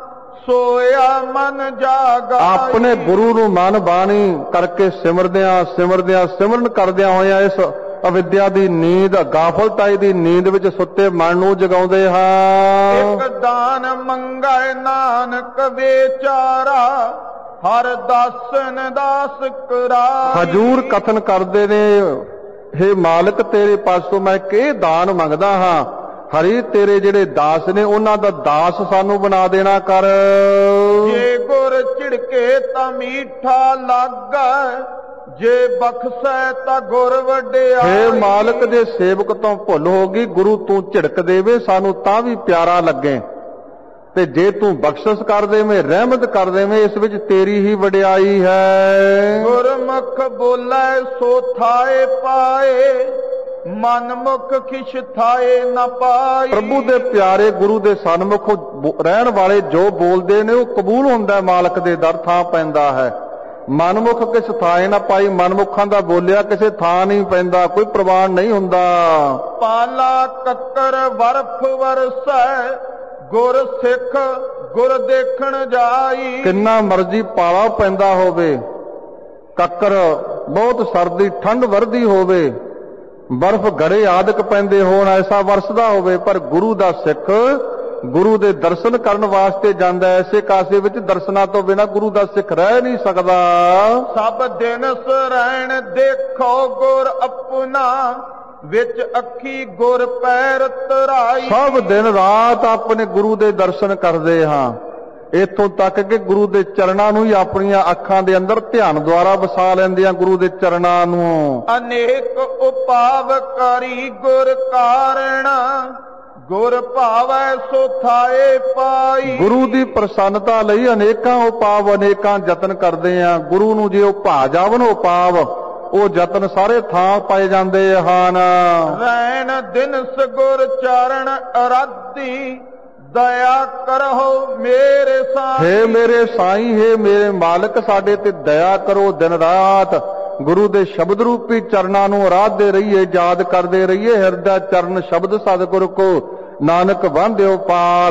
ਸੋਇਆ ਮਨ ਜਾਗਾ। ਆਪਣੇ ਗੁਰੂ ਨੂੰ ਮਨ ਬਾਣੀ ਕਰਕੇ ਸਿਮਰਦਿਆਂ ਸਿਮਰਦਿਆਂ ਸਿਮਰਨ ਕਰਦਿਆਂ ਹੋਇਆਂ ਇਸ ਅਵਿਦਿਆ ਦੀ ਨੀਂਦ, ਗਾਫਲਤਾਈ ਦੀ ਨੀਂਦ ਵਿੱਚ ਸੁੱਤੇ ਮਨ ਨੂੰ ਜਗਾਉਂਦੇ ਹਾਂ। ਇੱਕ ਦਾਨ ਮੰਗੈ ਨਾਨਕ ਵਿਚਾਰਾ, ਹਰ ਦਾਸਨ ਦਾਸ ਕਰਾਈ। ਹਜੂਰ ਕਥਨ ਕਰਦੇ ਨੇ, ਹੇ ਮਾਲਕ ਤੇਰੇ ਪਾਸੋਂ ਮੈਂ ਕਿਹ ਦਾਨ ਮੰਗਦਾ ਹਾਂ। ਹਰੀ ਤੇਰੇ ਜਿਹੜੇ ਦਾਸ ਨੇ, ਉਹਨਾਂ ਦਾ ਦਾਸ ਸਾਨੂੰ ਬਣਾ ਦੇਣਾ ਕਰ। ਜੇ ਗੁਰ ਝਿੜਕੇ ਤਾਂ ਮੀਠਾ ਲੱਗੈ, ਜੇ ਬਖਸ਼ੈ ਤਾਂ ਗੁਰ ਵਡਿਆਈ। ਹੇ ਮਾਲਕ, ਜੇ ਸੇਵਕ ਤੋਂ ਭੁੱਲ ਹੋ ਗਈ, ਗੁਰੂ ਤੂੰ ਝਿੜਕ ਦੇਵੇ ਸਾਨੂੰ ਤਾਂ ਵੀ ਪਿਆਰਾ ਲੱਗੇ। ਤੇ ਜੇ ਤੂੰ ਬਖਸ਼ਿਸ਼ ਕਰ ਦੇਵੇਂ, ਰਹਿਮਤ ਕਰ ਦੇਵੇਂ, ਇਸ ਵਿੱਚ ਤੇਰੀ ਹੀ ਵਡਿਆਈ ਹੈ। ਗੁਰਮੁਖ ਬੋਲੇ ਸੋ ਥਾਏ ਪਾਏ, ਮਨ ਮੁਖ ਖਿਛ ਥਾਏ ਨਾ ਪਾਈ। ਪ੍ਰਭੂ ਦੇ ਪਿਆਰੇ ਗੁਰੂ ਦੇ ਸਨਮੁਖ ਰਹਿਣ ਵਾਲੇ ਜੋ ਬੋਲਦੇ ਨੇ, ਉਹ ਕਬੂਲ ਹੁੰਦਾ, ਮਾਲਕ ਦੇ ਦਰ ਥਾਂ ਪੈਂਦਾ ਹੈ। ਮਨਮੁਖ ਕਿਸ ਥਾਂ ਨਾ ਪਾਈ, ਮਨਮੁਖਾਂ ਦਾ ਬੋਲਿਆ ਕਿਸੇ ਥਾਂ ਨਹੀਂ ਪੈਂਦਾ, ਕੋਈ ਪ੍ਰਵਾਨ ਨਹੀਂ ਹੁੰਦਾ। ਪਾਲਾ ਕੱਕਰ ਬਰਫ ਵਰਸੈ, ਗੁਰ ਸਿੱਖ ਗੁਰ ਦੇਖਣ ਜਾਈ। ਕਿੰਨਾ ਮਰਜੀ ਪਾਲਾ ਪੈਂਦਾ ਹੋਵੇ, ਕੱਕਰ ਬਹੁਤ ਸਰਦੀ ਠੰਡ ਵਰਦੀ ਹੋਵੇ, ਬਰਫ਼ ਗੜੇ ਆਦਿਕ ਪੈਂਦੇ ਹੋਣ, ਐਸਾ ਵਰਸਦਾ ਹੋਵੇ, ਪਰ ਗੁਰੂ ਦਾ ਸਿੱਖ ਗੁਰੂ ਦੇ ਦਰਸ਼ਨ ਕਰਨ ਵਾਸਤੇ ਜਾਂਦਾ। ਐਸੇ ਕਾਸੇ ਵਿੱਚ ਦਰਸ਼ਨਾਂ ਤੋਂ ਬਿਨਾਂ ਗੁਰੂ ਦਾ ਸਿੱਖ ਰਹਿ ਨਹੀਂ ਸਕਦਾ। ਸਭ ਦਿਨ ਸਰੈਣ ਦੇਖੋ ਗੁਰ ਆਪਣਾ, ਵਿੱਚ ਅੱਖੀ ਗੁਰ ਪੈਰ ਧਰਾਈ। ਸਭ ਦਿਨ ਰਾਤ ਆਪਣੇ ਗੁਰੂ ਦੇ ਦਰਸ਼ਨ ਕਰਦੇ ਹਾਂ, ਇੱਥੋਂ ਤੱਕ ਕਿ ਗੁਰੂ ਦੇ ਚਰਨਾਂ ਨੂੰ ਹੀ ਆਪਣੀਆਂ ਅੱਖਾਂ ਦੇ ਅੰਦਰ ਧਿਆਨ ਦੁਆਰਾ ਵਸਾ ਲੈਂਦੇ ਆ, ਗੁਰੂ ਦੇ ਚਰਨਾਂ ਨੂੰ। ਅਨੇਕ ਉਪਾਵ ਕਰੀ ਗੁਰ ਕਾਰਣ, ਗੁਰ ਭਾਵੈ ਸੋ ਥਾਏ ਪਾਈ। ਗੁਰੂ ਦੀ ਪ੍ਰਸੰਨਤਾ ਲਈ ਅਨੇਕਾਂ ਉਪਾਵ, ਅਨੇਕਾਂ ਯਤਨ ਕਰਦੇ ਆ। ਗੁਰੂ ਨੂੰ ਜੇ ਉਹ ਭਾ ਜਾਵਨ ਉਪਾਵ, ਉਹ ਯਤਨ ਸਾਰੇ ਥਾਂ ਪਾਏ ਜਾਂਦੇ ਹਨ। ਰੈਣ ਦਿਨਸ ਗੁਰ ਚਾਰਣ ਅਰਾਧੀ, ਦਇਆ ਕਰੋ ਮੇਰੇ ਸਾਈਂ। ਹੇ ਮੇਰੇ ਸਾਈਂ, ਹੇ ਮੇਰੇ ਮਾਲਕ, ਸਾਡੇ ਤੇ ਦਇਆ ਕਰੋ। ਦਿਨ ਰਾਤ ਗੁਰੂ ਦੇ ਸ਼ਬਦ ਰੂਪੀ ਚਰਨਾਂ ਨੂੰ ਆਰਾਧਦੇ ਰਹੀਏ, ਯਾਦ ਕਰਦੇ ਰਹੀਏ। ਹਿਰਦਾ ਚਰਨ ਸ਼ਬਦ ਸਤਿਗੁਰ ਕੋ ਨਾਨਕ ਵਾਂਧਿਓ ਪਾਲ।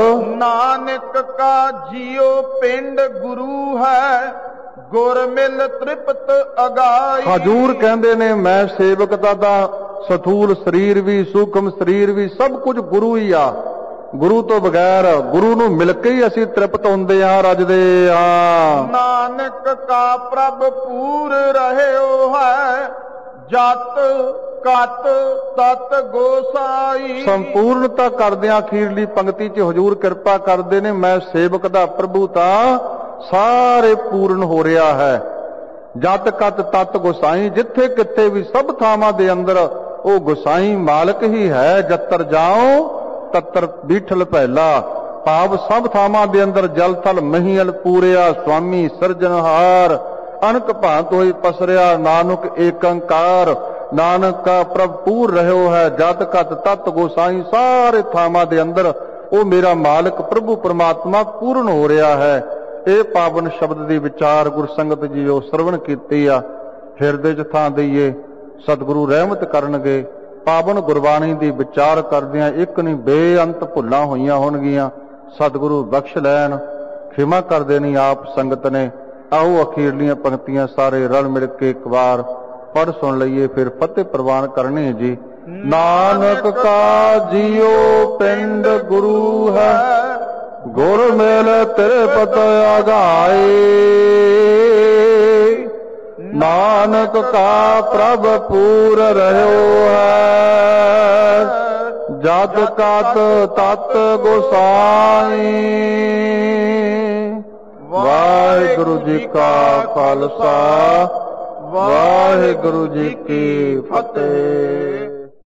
ਨਾਨਕ ਕਾ ਜੀਉ ਪਿੰਡ ਗੁਰੂ ਹੈ, ਗੁਰ ਮਿਲ ਤ੍ਰਿਪਤ ਅਗਾਈ। ਹਜੂਰ ਕਹਿੰਦੇ ਨੇ, ਮੈਂ ਸੇਵਕ ਦਾ ਸਥੂਲ ਸਰੀਰ ਵੀ, ਸੂਖਮ ਸਰੀਰ ਵੀ, ਸਭ ਕੁਝ ਗੁਰੂ ਹੀ ਆ। ਗੁਰੂ ਤੋਂ ਬਗੈਰ, ਗੁਰੂ ਨੂੰ ਮਿਲ ਕੇ ਹੀ ਅਸੀਂ ਤ੍ਰਿਪਤ ਹੁੰਦੇ ਹਾਂ, ਰੱਜਦੇ ਹਾਂ। ਨਾਨਕ ਕਾ ਪ੍ਰਭ ਪੂਰ ਰਹਿਓ ਹੈ, ਜਤ ਕਤ ਤਤ ਗੋਸਾਈ। ਸੰਪੂਰਨਤਾ ਕਰਦਿਆਂ ਅਖੀਰਲੀ ਪੰਕਤੀ 'ਚ ਹਜੂਰ ਕਿਰਪਾ ਕਰਦੇ ਨੇ, ਮੈਂ ਸੇਵਕ ਦਾ ਪ੍ਰਭੂ ਤਾਂ ਸਾਰੇ ਪੂਰਨ ਹੋ ਰਿਹਾ ਹੈ। ਜਤ ਕਤ ਤਤ ਗੋਸਾਈ, ਜਿੱਥੇ ਕਿੱਥੇ ਵੀ ਸਭ ਥਾਵਾਂ ਦੇ ਅੰਦਰ ਉਹ ਗੁਸਾਈ ਮਾਲਕ ਹੀ ਹੈ। ਜੱਤਰ ਜਾਓ ਤੱਤਰ ਬੀਠਲ ਪਹਿਲਾ। ਭਾਵ ਸਭ ਥਾਵਾਂ ਦੇ ਅੰਦਰ ਜਲ ਥਲ ਮਹੀਲ ਪੂਰਿਆ ਸੁਆਮੀ ਸਿਰਜਣਹਾਰ। ਅਨਕ ਭਾਂਤ ਹੋਈ ਪਸਰਿਆ ਨਾਨਕ ਏਕੰਕਾਰ। ਨਾਨਕ ਕਾ ਪ੍ਰਭ ਪੂਰ ਰਹਿਓ ਹੈ ਜਦ ਕਤ ਤਤ ਗੋਸਾਈ। ਸਾਰੇ ਥਾਵਾਂ ਦੇ ਅੰਦਰ ਉਹ ਮੇਰਾ ਮਾਲਕ ਪ੍ਰਭੂ ਪਰਮਾਤਮਾ ਪੂਰਨ ਹੋ ਰਿਹਾ ਹੈ। ਇਹ ਪਾਵਨ ਸ਼ਬਦ ਦੀ ਵਿਚਾਰ ਗੁਰਸੰਗਤ ਜੀ ਉਹ ਸਰਵਣ ਕੀਤੀ ਆ, ਹਿਰਦੇ 'ਚ ਥਾਂ ਦਈਏ। ਸਤਿਗੁਰੂ ਰਹਿਮਤ ਕਰਨਗੇ। ਪਾਵਨ ਗੁਰਬਾਣੀ ਦੀ ਵਿਚਾਰ ਕਰਦਿਆਂ ਇੱਕ ਨਹੀਂ ਬੇਅੰਤ ਭੁੱਲਾਂ ਹੋਈਆਂ ਹੋਣਗੀਆਂ। ਸਤਿਗੁਰੂ ਬਖਸ਼ ਲੈਣ, ਖਿਮਾ ਕਰਦੇ ਨਹੀਂ ਆਪ ਸੰਗਤ ਨੇ। ਆਓ ਅਖੀਰਲੀਆਂ ਪੰਕਤੀਆਂ ਸਾਰੇ ਰਲ ਮਿਲ ਕੇ ਇੱਕ ਵਾਰ ਪੜ੍ਹ ਸੁਣ ਲਈਏ, ਫਿਰ ਫਤਿਹ ਪ੍ਰਵਾਨ ਕਰਨੀ ਜੀ। ਨਾਨਕ ਕਾ ਜੀਓ ਪਿੰਡ ਗੁਰੂ ਹੈ, ਗੁਰ ਮਿਲ ਤੇਰੇ ਪਤ ਆਗਾਏ। ਨਾਨਕ ਕਾ ਪ੍ਰਭ ਪੂਰ ਰਹਿਓ ਹੈ ਜਦ ਕਤ ਤਤ ਗੋਸਾਈ। ਵਾਹਿਗੁਰੂ ਜੀ ਕਾ ਖਾਲਸਾ, ਵਾਹਿਗੁਰੂ ਜੀ ਕੀ ਫਤਿਹ।